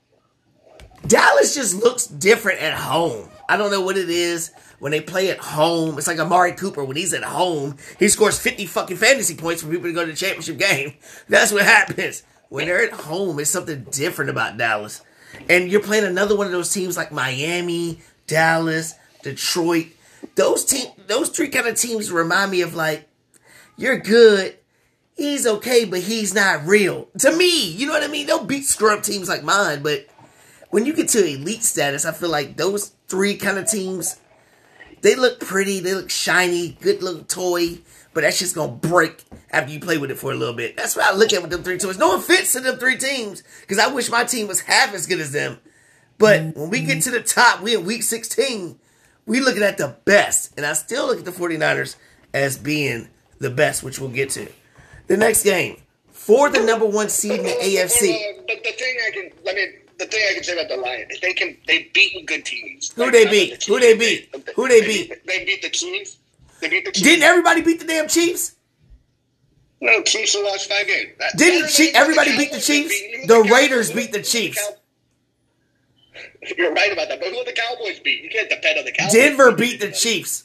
Dallas just looks different at home. I don't know what it is when they play at home. It's like Amari Cooper. When he's at home, he scores fifty fucking fantasy points for people to go to the championship game. That's what happens. When they're at home, it's something different about Dallas. And you're playing another one of those teams like Miami, Dallas, Detroit. Those team, those three kind of teams remind me of like, you're good, he's okay, but he's not real. To me, you know what I mean? They'll beat scrub teams like mine, but when you get to elite status, I feel like those three kind of teams, they look pretty, they look shiny, good little toy, but that's just going to break after you play with it for a little bit. That's what I look at with them three teams. No offense to them three teams, because I wish my team was half as good as them. But when we get to the top, we in week sixteen, we looking at the best. And I still look at the 49ers as being the best, which we'll get to. The next game, for the number one seed in the A F C. Uh, but the thing I can, I mean, the thing I can say about the Lions, they can, they've beaten good teams. Who Like, they uh, beat? the Who they Chiefs. beat? Who they beat? They beat the Chiefs. They beat the Chiefs. Didn't everybody beat the damn Chiefs? No, Chiefs have lost five games. That- Didn't better Chief, than everybody the beat the Cowboys Chiefs? beat- who The Cowboys- Raiders who- beat the who Chiefs. Cow- You're right about that, but who the Cowboys beat? You can't depend on the Cowboys. Denver beat the Chiefs.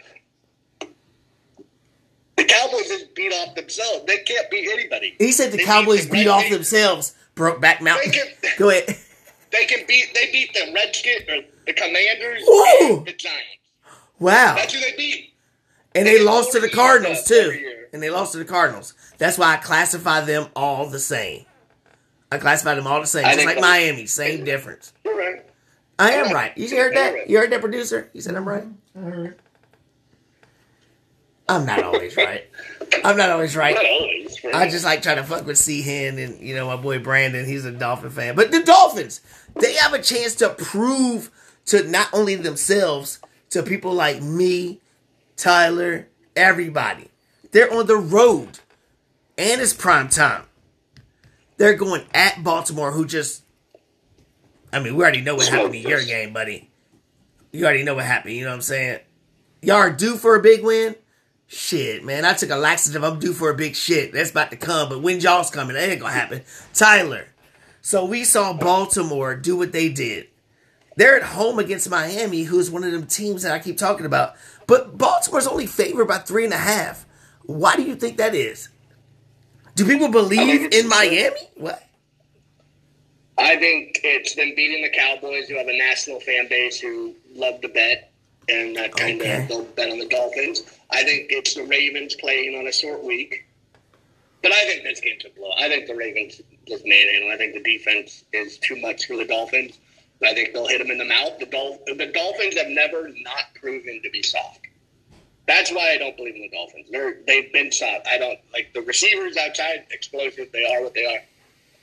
The Cowboys just beat off themselves. They can't beat anybody. He said the They Cowboys the beat Red- off they- themselves. Broke back mountain. They can- Go ahead. They can beat. They beat the Redskins or the Commanders Ooh. and the Giants. Wow. That's who they beat. And they they get lost to the forty Cardinals up every too. year. And they lost to the Cardinals. That's why I classify them all the same. I classify them all the same. I Just think like the- Miami. Same difference. You're right. I am You're right. right. You heard You're that? right. You heard that, producer? He said I'm right. I heard. I'm not always right. I'm not always right. Not always. right? I just like trying to fuck with C. Hen and, you know, my boy Brandon. He's a Dolphin fan. But the Dolphins, they have a chance to prove to not only themselves, to people like me, Tyler, everybody. They're on the road. And it's prime time. They're going at Baltimore, who just... I mean, we already know what happened in your game, buddy. You already know what happened, you know what I'm saying? Y'all are due for a big win? Shit, man, I took a laxative. I'm due for a big shit. That's about to come, but when y'all's coming, that ain't gonna happen. Tyler. So we saw Baltimore do what they did. They're at home against Miami, who's one of them teams that I keep talking about. But Baltimore's only favored by three and a half. Why do you think that is? Do people believe in Miami? What? I think it's them beating the Cowboys, who have a national fan base who love to bet, and that kind Okay. of they'll bet on the Dolphins. I think it's the Ravens playing on a short week, but I think this game's a blow. I think the Ravens just manhandle. I think the defense is too much for the Dolphins. I think they'll hit them in the mouth. The, Dol- the Dolphins have never not proven to be soft. That's why I don't believe in the Dolphins. They're, they've been soft. I don't like the receivers outside explosive. They are what they are.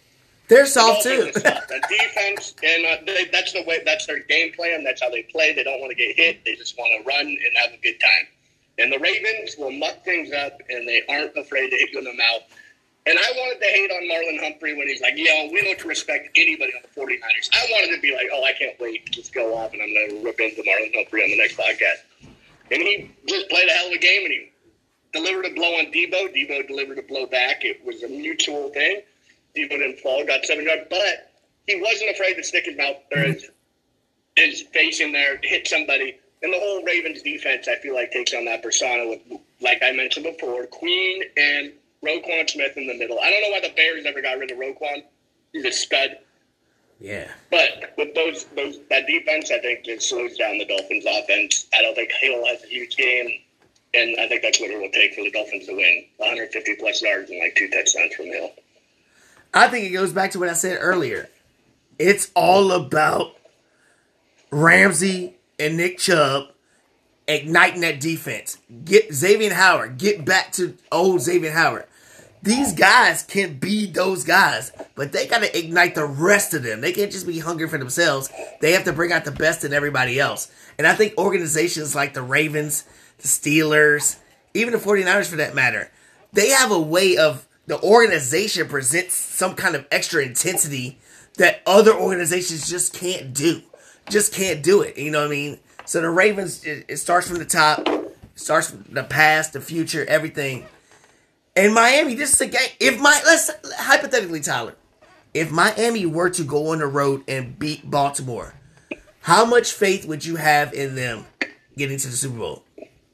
They're soft too. The defense, and uh, they, that's the way. That's their game plan. That's how they play. They don't want to get hit. They just want to run and have a good time. And the Ravens will muck things up, and they aren't afraid to hit you in the mouth. And I wanted to hate on Marlon Humphrey when he's like, yo, we don't respect anybody on the 49ers. I wanted to be like, oh, I can't wait to just go off, and I'm going to rip into Marlon Humphrey on the next podcast. And he just played a hell of a game, and he delivered a blow on Debo. Debo delivered a blow back. It was a mutual thing. Debo didn't fall, got seven yards, but he wasn't afraid to stick his mouth or his, his face in there, hit somebody. And the whole Ravens defense, I feel like, takes on that persona with, like I mentioned before, Queen and Roquan Smith in the middle. I don't know why the Bears ever got rid of Roquan. He's a stud. Yeah. But with those, those that defense, I think it slows down the Dolphins' offense. I don't think Hill has a huge game, and I think that's what it will take for the Dolphins to win. one hundred fifty plus yards and like two touchdowns from Hill. I think it goes back to what I said earlier. It's all about Ramsey and Nick Chubb igniting that defense. Get Xavier Howard. Get back to old Xavier Howard. These guys can be those guys, but they got to ignite the rest of them. They can't just be hungry for themselves. They have to bring out the best in everybody else. And I think organizations like the Ravens, the Steelers, even the 49ers for that matter, they have a way of the organization presents some kind of extra intensity that other organizations just can't do. Just can't do it. You know what I mean? So the Ravens, it, it starts from the top. It starts from the past, the future, everything. And Miami, this is a game. If my, let's, hypothetically, Tyler, if Miami were to go on the road and beat Baltimore, how much faith would you have in them getting to the Super Bowl?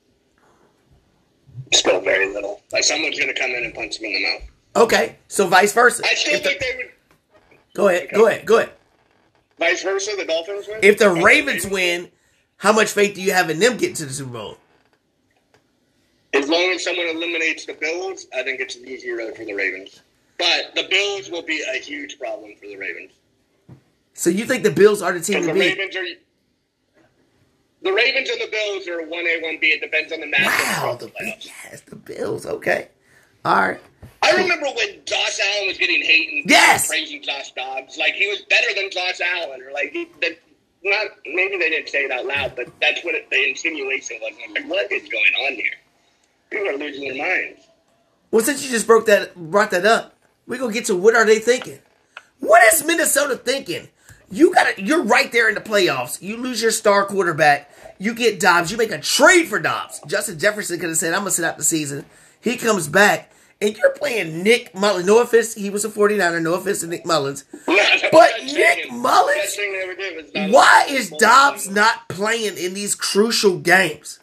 Still very little. Like, someone's going to come in and punch them in the mouth. Okay, so vice versa. I still if think the, they would. Go ahead, okay. go ahead, go ahead. Vice versa, the Dolphins win? If the Ravens win, how much faith do you have in them getting to the Super Bowl? As long as someone eliminates the Bills, I think it's an easy road for the Ravens. But the Bills will be a huge problem for the Ravens. So you think the Bills are the team to the beat? Ravens are, the Ravens and the Bills are one A, one B. It depends on the matchup. Wow, the, yes, the Bills. Okay. All right. I remember when Josh Allen was getting hate and yes! praising Josh Dobbs. Like, he was better than Josh Allen. Or, like, he, the, not maybe they didn't say it out loud, but that's what it, the insinuation was. I'm like, what is going on here? People are losing their minds. Well, since you just broke that, brought that up, we're going to get to what are they thinking. What is Minnesota thinking? You got You're right there in the playoffs. You lose your star quarterback. You get Dobbs. You make a trade for Dobbs. Justin Jefferson could have said, I'm going to sit out the season. He comes back, and you're playing Nick Mullins. No offense, he was a 49er. No offense to Nick Mullins. But Nick Mullins, why is Dobbs not playing in these crucial games?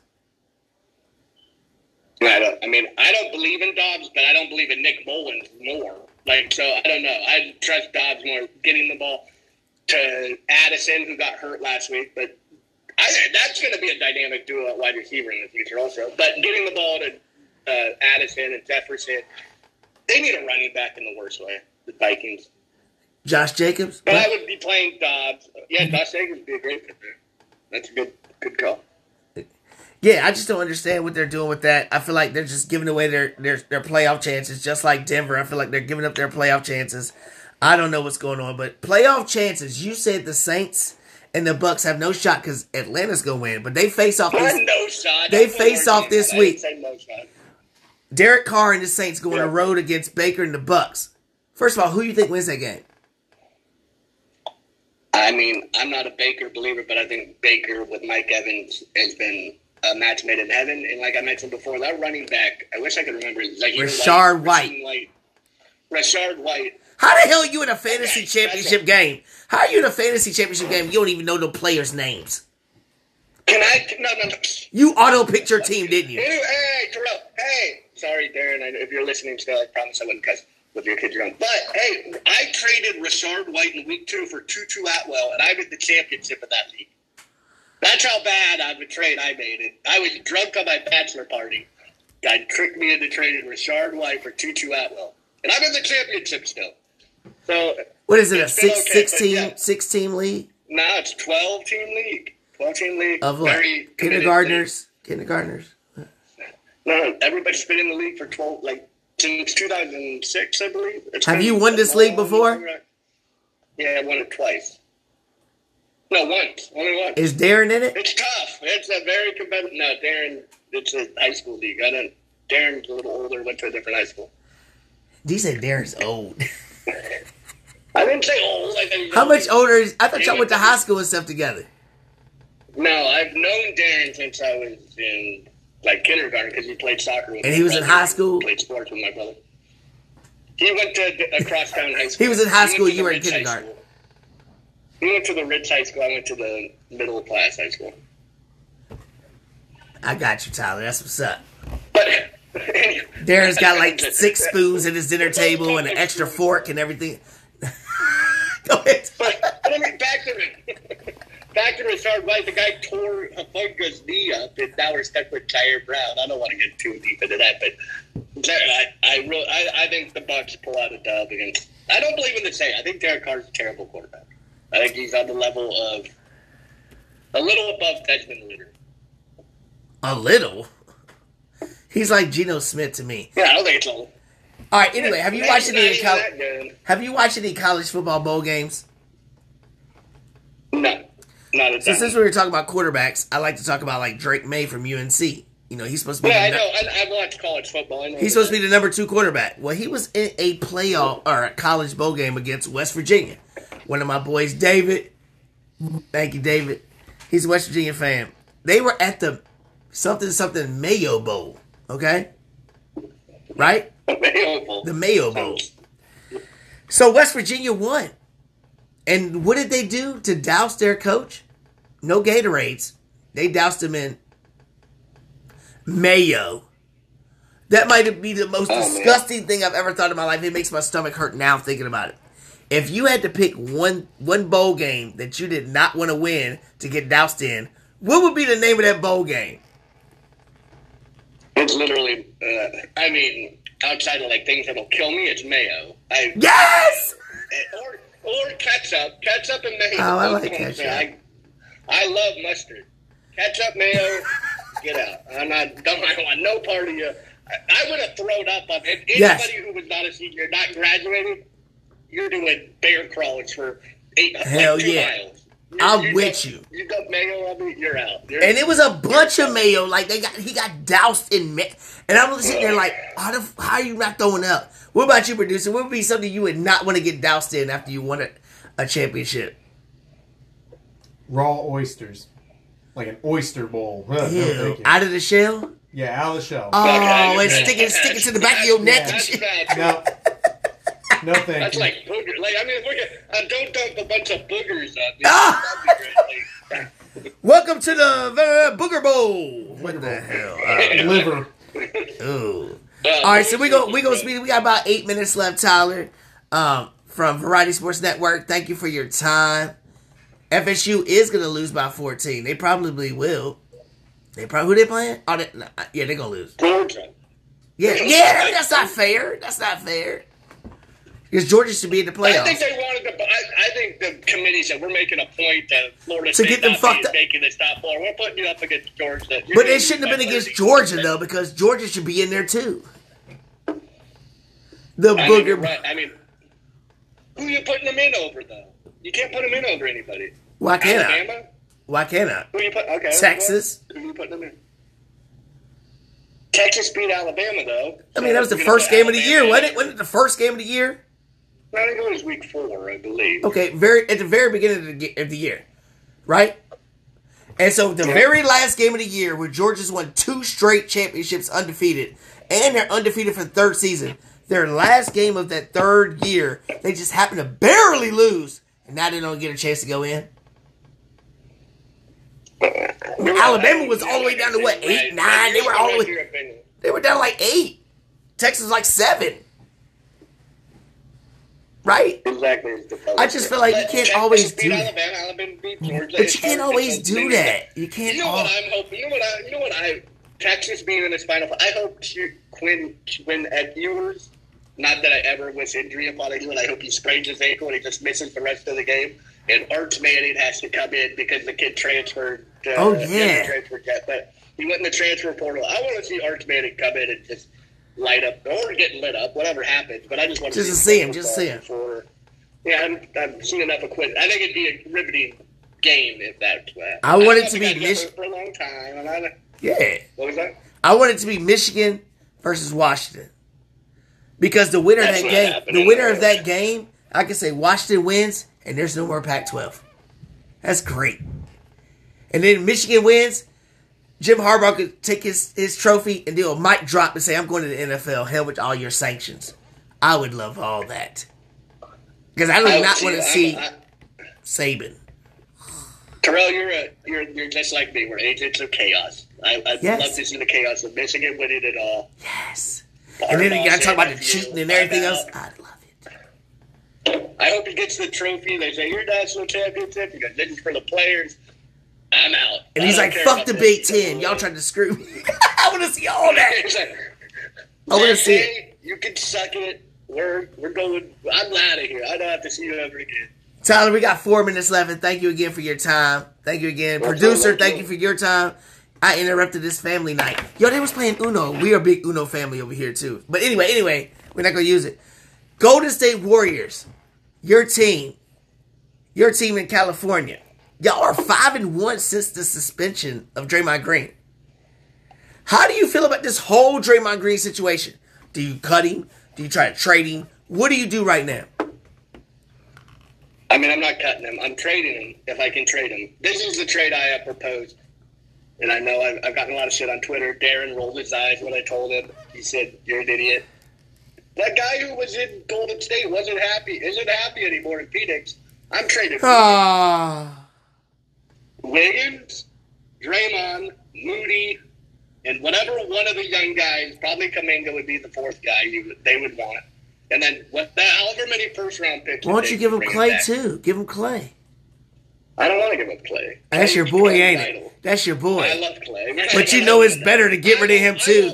I don't. I mean, I don't believe in Dobbs, but I don't believe in Nick Mullins more. Like, so I don't know. I trust Dobbs more getting the ball to Addison, who got hurt last week. But I, that's going to be a dynamic duo at wide receiver in the future, also. But getting the ball to uh, Addison and Jefferson, they need a running back in the worst way. The Vikings. Josh Jacobs. But I would be playing Dobbs. Yeah, Josh Jacobs would be a great fit there. That's a good, good call. Yeah, I just don't understand what they're doing with that. I feel like they're just giving away their, their, their playoff chances, just like Denver. I feel like they're giving up their playoff chances. I don't know what's going on, but playoff chances, you said the Saints and the Bucks have no shot because Atlanta's going to win, but they face off this, no shot. They face off this week. No shot. Derek Carr and the Saints go on yeah. the road against Baker and the Bucks. First of all, who do you think wins that game? I mean, I'm not a Baker believer, but I think Baker with Mike Evans has been a match made in heaven. And like I mentioned before, that running back, I wish I could remember it. Like Rashard White. White. Rashard White. How the hell are you in a fantasy okay, championship game? How are you in a fantasy championship game? You don't even know the players' names. Can I? No, no, no. You auto-picked your team, didn't you? Anyway, hey, Terrell. Hey. Sorry, Darren. I, if you're listening still, I promise I wouldn't cuss with your kids around. But, hey, I traded Rashard White in week two for Tutu Atwell, and I did the championship of that league. That's how bad of a trade I made it. I was drunk on my bachelor party. Guy tricked me into trading Rashard White for Tutu Atwell. And I'm in the championship still. So what is it, a six, okay, six, team, yeah. six team league? No, it's twelve-team league. twelve-team league. Of what? Kindergartners? Kindergartners? No, everybody's been in the league for twelve, like, since two thousand six, I believe. It's Have you won this league before? Yeah, I won it twice. No, once. Only once. Is Darren in it? It's tough. It's a very competitive. No, Darren, it's a high school league. I don't. Darren's a little older, went to a different high school. D said Darren's old. I didn't say old. I said How old. much older is... I thought y'all went to high school and stuff together. No, I've known Darren since I was in, like, kindergarten because he played soccer with And my he was in brother. high school? Played sports with my brother. He went to across town high school. He was in high He school, went to you the were in Ritz High kindergarten. School. He went to the Ritz High School. I went to the middle class high school. I got you, Tyler. That's what's up. But Darren's got like six spoons at his dinner table and an extra fork and everything. Go ahead. But, but I mean, back to it. Back to the start, right? The guy tore Hafunga's knee up, and now we're stuck with Tyre Brown. I don't want to get too deep into that, but I, I, really, I, I think the Bucs pull out a dub against. I don't believe in the say. I think Derek Carr's a terrible quarterback. I think he's on the level of a little above Desmond Ridder. A little? He's like Geno Smith to me. Yeah, I don't think it's all. All right, anyway, have you Man, watched he's any not even col- that good. Have you watched any college football bowl games? No, not at So that. since we were talking about quarterbacks, I like to talk about like Drake May from U N C. You know, he's supposed to be Yeah, I the, know. I, I watch college football. I know he's supposed to be the number two quarterback. Well, he was in a playoff or a college bowl game against West Virginia. One of my boys, David. Thank you, David. He's a West Virginia fan. They were at the something something Mayo Bowl. Okay, right? The Mayo Bowl. So West Virginia won. And what did they do to douse their coach? No Gatorades. They doused him in mayo. That might be the most Oh, disgusting man. thing I've ever thought in my life. It makes my stomach hurt now thinking about it. If you had to pick one one bowl game that you did not want to win to get doused in, what would be the name of that bowl game? It's literally, uh, I mean, outside of like things that'll kill me, it's mayo. I, Yes! Or or ketchup, ketchup and mayo. Oh, I like Come on, ketchup. man. I, I love mustard. Ketchup, mayo, get out. I'm not. Don't I want no part of you. I, I would have thrown up on it. Anybody Yes. who was not a senior, not graduated, you're doing bear crawls for eight, Hell like two yeah. miles. You- I'm you with dump- you. You dump mayo on me, you're out. You're, And it was a bunch of mayo. Like they got, he got doused in mayo. And I'm sitting there like, how, the, how are you not throwing up? What about you, producer? What would be something you would not want to get doused in after you won a, a championship? Raw oysters. Like an oyster bowl. Ugh, no, Ew. thank you. Out of the shell? Yeah, out of the shell. Oh, Okay. and stick it, stick it to the back of your neck and That's shit. bad. No. No, thank That's you. like booger. Like I mean, look at uh, don't dump a bunch of boogers on me. Ah! That'd be great. Like, Welcome to the uh, Booger Bowl. What the hell? Liver. Uh, ooh. uh, All right, so we go we go speed. We got about eight minutes left, Tyler, um, from Variety Sports Network. Thank you for your time. F S U is gonna lose by fourteen. They probably will. They probably who they playing? Oh, they, no, yeah, they're gonna lose. Georgia. Yeah, yeah, that's not fair. That's not fair. Because Georgia should be in the I think playoffs. they wanted to. I, I think the committee said we're making a point that Florida To State get them not fucked being up. making this top four. We're putting you up against Georgia. You're But gonna it shouldn't have lose been by against thirty. Georgia though, because Georgia should be in there too. The I mean, Booger. you're right. I mean, who are you putting them in over though? You can't put them in over anybody. Why can't I? Alabama? Why can't I? Who you put? Okay. Texas. Who you putting them in? Texas beat Alabama though. I mean, that was the You're gonna first put game of the Alabama year, in? wasn't it? Wasn't it the first game of the year? I think it was week four, I believe. Okay, very at the very beginning of the, ge- of the year, right? And so the very last game of the year, where Georgia's won two straight championships undefeated, and they're undefeated for the third season. Their last game of that third year, they just happened to barely lose, and now they don't get a chance to go in. Alabama was all the way down to what, eight, nine? They were all the way. They were down to like eight. Texas was like seven. Right? Exactly. I just feel like you can't always do that. Alabama, Alabama beat Georgia. But you can't always do that. You can't. You know al- what I'm hoping? You know what I? You know what I? Texas being in the final. I hope Q- Quinn Quinn Ewers. Not that I ever wish injury upon anyone. I hope he sprains his ankle and he just misses the rest of the game. And Arch Manning has to come in because the kid transferred. Uh, Oh, he yeah. hasn't transferred yet, but he went in the transfer portal. I want to see Arch Manning come in and just light up or get lit up, whatever happens. But I just want to Just see, to see him, just to see him. before Yeah, I'm, I've seen enough of Quinn. I think it'd be a riveting game if that's that. I want it I to be Michigan for a long time. And I, yeah. What was that? I want it to be Michigan versus Washington. Because the winner That's of that not game, happening. the winner of that game, I can say Washington wins, and there's no more Pac twelve. That's great. And then Michigan wins. Jim Harbaugh could take his, his trophy and do a mic drop and say, I'm going to the N F L. Hell with all your sanctions. I would love all that. Because I do I not see- want to I'm- see I- Saban. Terrell, you're a, you're you're just like me. We're agents of chaos. I, I'd Yes. love to see the chaos of Michigan winning it all. Yes. And then you got to talk about the cheating and everything else. I love it. I hope he gets the trophy. They say, your national championship. He goes, this is for the players. I'm out. And I he's don't like, care fuck about the this. Big He's gonna Ten. win. Y'all trying to screw me. I want to see all that. He's like, I want to "Man, see it. hey, you can suck it. We're we're going. I'm out of here. I don't have to see you ever again. Tyler, we got four minutes left, and thank you again for your time. Thank you again. Well, Producer, well, thank well. you for your time. I interrupted this family night. Yo, they was playing Uno. We are a big Uno family over here, too. But anyway, anyway, we're not going to use it. Golden State Warriors, your team, your team in California. Y'all are five and one since the suspension of Draymond Green. How do you feel about this whole Draymond Green situation? Do you cut him? Do you try to trade him? What do you do right now? I mean, I'm not cutting him. I'm trading him if I can trade him. This is the trade I have proposed. And I know I've, I've gotten a lot of shit on Twitter. Darren rolled his eyes when I told him. He said, you're an idiot. That guy who was in Golden State wasn't happy, isn't happy anymore in Phoenix. I'm trading Ah. Wiggins, Draymond, Moody, and whatever one of the young guys, probably Kuminga would be the fourth guy you, they would want. And then what, however many first round picks. Why don't it you takes give to him bring Clay, back. too? Give him Clay. I don't want to give him Clay. That's your He's boy, Clay's ain't idol. it? That's your I boy. love Clay. But you know it's better to get rid of him, too.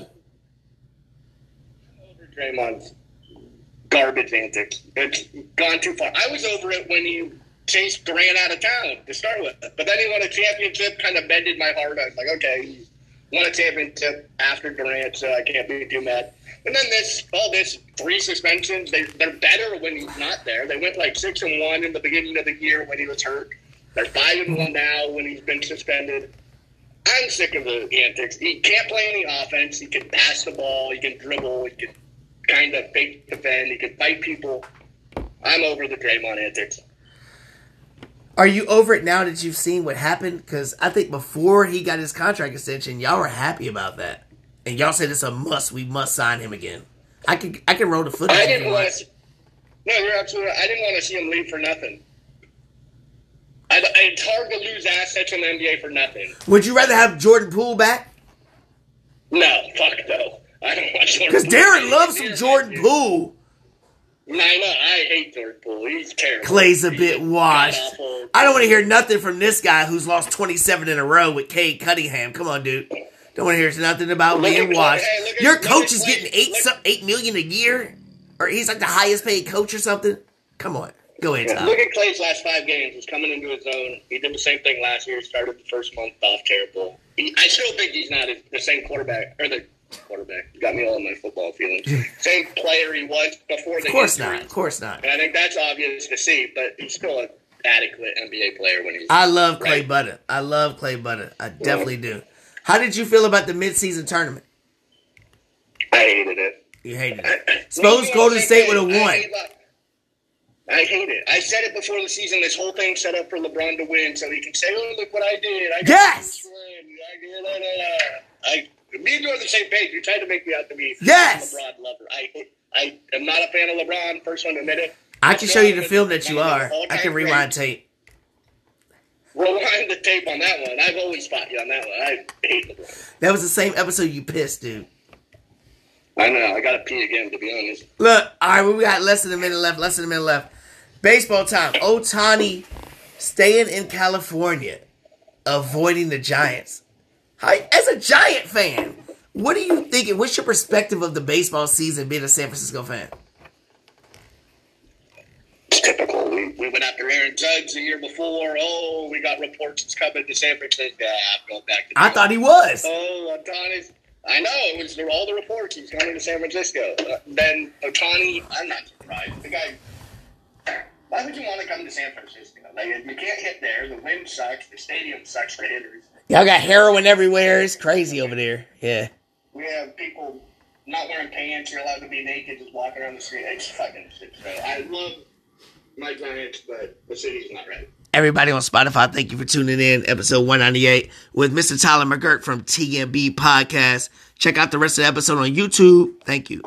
I'm over Draymond's garbage antics. It's gone too far. I was over it when he chased Durant out of town to start with. But then he won a championship, kind of bended my heart. I was like, okay, he won a championship after Durant, so I can't be too mad. And then this, all this, three suspensions, they, they're better when he's not there. They went like six and one in the beginning of the year when he was hurt. They're five and one now when he's been suspended. I'm sick of the antics. He can't play any offense. He can pass the ball. He can dribble. He can kind of fake defend. He can fight people. I'm over the Draymond antics. Are you over it now that you've seen what happened? Because I think before he got his contract extension, y'all were happy about that. And y'all said it's a must. We must sign him again. I can I can roll the footage. I if you didn't want. want to. No, you're absolutely right. I didn't want to see him leave for nothing. I, it's hard to lose assets in the N B A for nothing. Would you rather have Jordan Poole back? No, fuck no. I don't want Jordan. Because Poole. Darren loves He's some my Jordan dude. Poole. No, no, I hate Jordan Poole. He's terrible. Clay's a He's bit washed. god-awful. I don't want to hear nothing from this guy who's lost twenty-seven in a row with Cade Cunningham. Come on, dude. Don't want to hear nothing about Look being at- washed. hey, look at- Your look coach at is Clay. getting eight Look- some, eight million a year, or he's like the highest paid coach or something. Come on, go ahead, Tom. Look at Clay's last five games. He's coming into his own. He did the same thing last year. He started the first month off terrible. He, I still think he's not the same quarterback, or the quarterback. You got me all in my football feelings. Same player he was before the Of course injury. not. Of course not. And I think that's obvious to see, but he's still an adequate N B A player when he's. I love Clay Right. Butter. I love Clay Butter. I definitely do. How did you feel about the midseason tournament? I hated it. You hated it. Suppose No, Golden I State hate would have it. I won. hate it. I hate it. I said it before the season. This whole thing set up for LeBron to win, so he can say, "Oh, look what I did! I got Yes! this win. I did da, da, da." I, me and you are on the same page. You tried to make me out to be Yes! a LeBron lover. I, I am not a fan of LeBron. First one to admit it. I can show you the LeBron film is that you one of are. the all-time I can rewind greats. tape. Rewind the tape on that one. I've always fought you on that one. I hate LeBron. That was the same episode you pissed, dude. I know. I got to pee again, to be honest. Look, all right, we got less than a minute left. Less than a minute left. Baseball time. Ohtani staying in California, avoiding the Giants. How, as a Giant fan, what are you thinking? What's your perspective of the baseball season being a San Francisco fan? It's typical. We, we went after Aaron Judge the year before. Oh, we got reports it's coming to San Francisco. Yeah, I'm going back to I thought he was. Oh, Otani's. I know. It was all the reports. He's coming to San Francisco. Uh, then Otani, I'm not surprised. The guy, Why would you want to come to San Francisco? Like, you can't hit there. The wind sucks. The stadium sucks for hitters. Y'all got heroin everywhere. It's crazy over there. Yeah. We have people not wearing pants. You're allowed to be naked, just walking around the street. It's fucking shit. So I love my Giants, but the city's not right. Everybody on Spotify, thank you for tuning in. Episode one ninety-eight with Mister Tyler McGurk from T M B Podcast. Check out the rest of the episode on YouTube. Thank you.